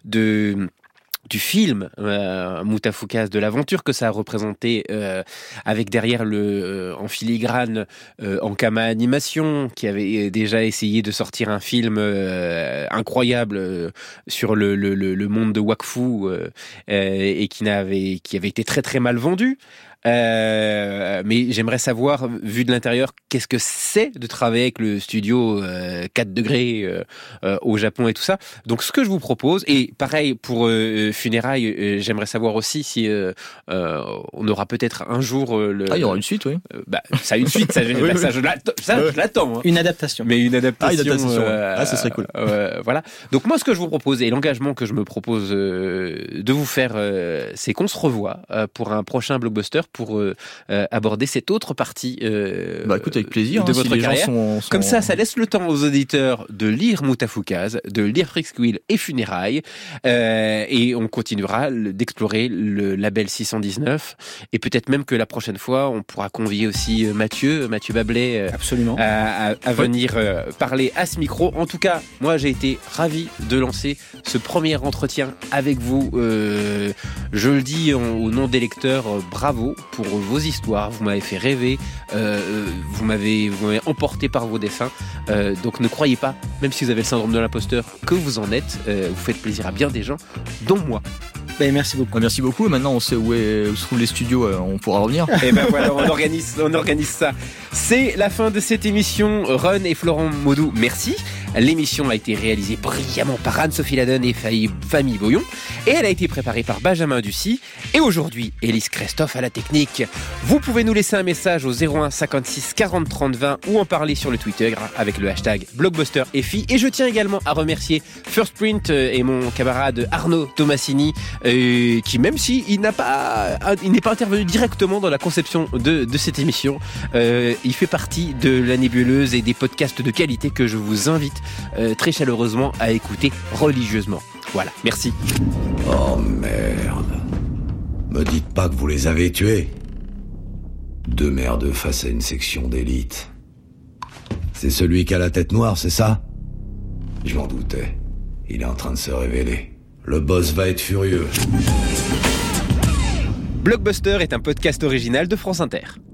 du film Moutafoukaz, de l'aventure que ça a représenté, avec derrière en filigrane Ankama Animation, qui avait déjà essayé de sortir un film incroyable sur le monde de Wakfu et qui avait été très très mal vendu. Mais j'aimerais savoir, vu de l'intérieur, qu'est-ce que c'est de travailler avec le studio 4 degrés au Japon et tout ça. Donc ce que je vous propose, et pareil pour Funérailles, j'aimerais savoir aussi si on aura peut-être un jour il y aura une suite, oui. Ça a une suite, ça je l'attends. Hein. Une adaptation. Mais une adaptation. Ça serait cool. Voilà. Donc moi, ce que je vous propose, et l'engagement que je me propose de vous faire, c'est qu'on se revoit pour un prochain blockbuster pour aborder cette autre partie écoute, avec plaisir, de votre si carrière. Sont... Comme ça laisse le temps aux auditeurs de lire Moutafoukaz, de lire Freaksquill et Funérailles, et on continuera d'explorer le label 619, et peut-être même que la prochaine fois, on pourra convier aussi Mathieu Bablet absolument à venir parler à ce micro. En tout cas, moi j'ai été ravi de lancer ce premier entretien avec vous. Je le dis au nom des lecteurs, bravo pour vos histoires, vous m'avez fait rêver, vous m'avez emporté par vos dessins, donc ne croyez pas, même si vous avez le syndrome de l'imposteur, que vous en êtes, vous faites plaisir à bien des gens, dont moi. Merci beaucoup. Merci beaucoup. Maintenant, on sait où se trouvent les studios. On pourra revenir. Et ben voilà, on organise ça. C'est la fin de cette émission. Run et Florent Maudou, merci. L'émission a été réalisée brillamment par Anne-Sophie Laden et Famille Boyon. Et elle a été préparée par Benjamin Ducy. Et aujourd'hui, Élise Christophe à la technique. Vous pouvez nous laisser un message au 01 56 40 30 20 ou en parler sur le Twitter avec le hashtag BlockbusterFI. Et je tiens également à remercier First Print et mon camarade Arnaud Tomassini, qui, même si il n'est pas intervenu directement dans la conception de cette émission, il fait partie de la nébuleuse et des podcasts de qualité que je vous invite très chaleureusement à écouter religieusement. Voilà, merci. Oh merde. Me dites pas que vous les avez tués. Deux merdeux face à une section d'élite. C'est celui qui a la tête noire, c'est ça? Je m'en doutais. Il est en train de se révéler. Le boss va être furieux. Blockbuster est un podcast original de France Inter.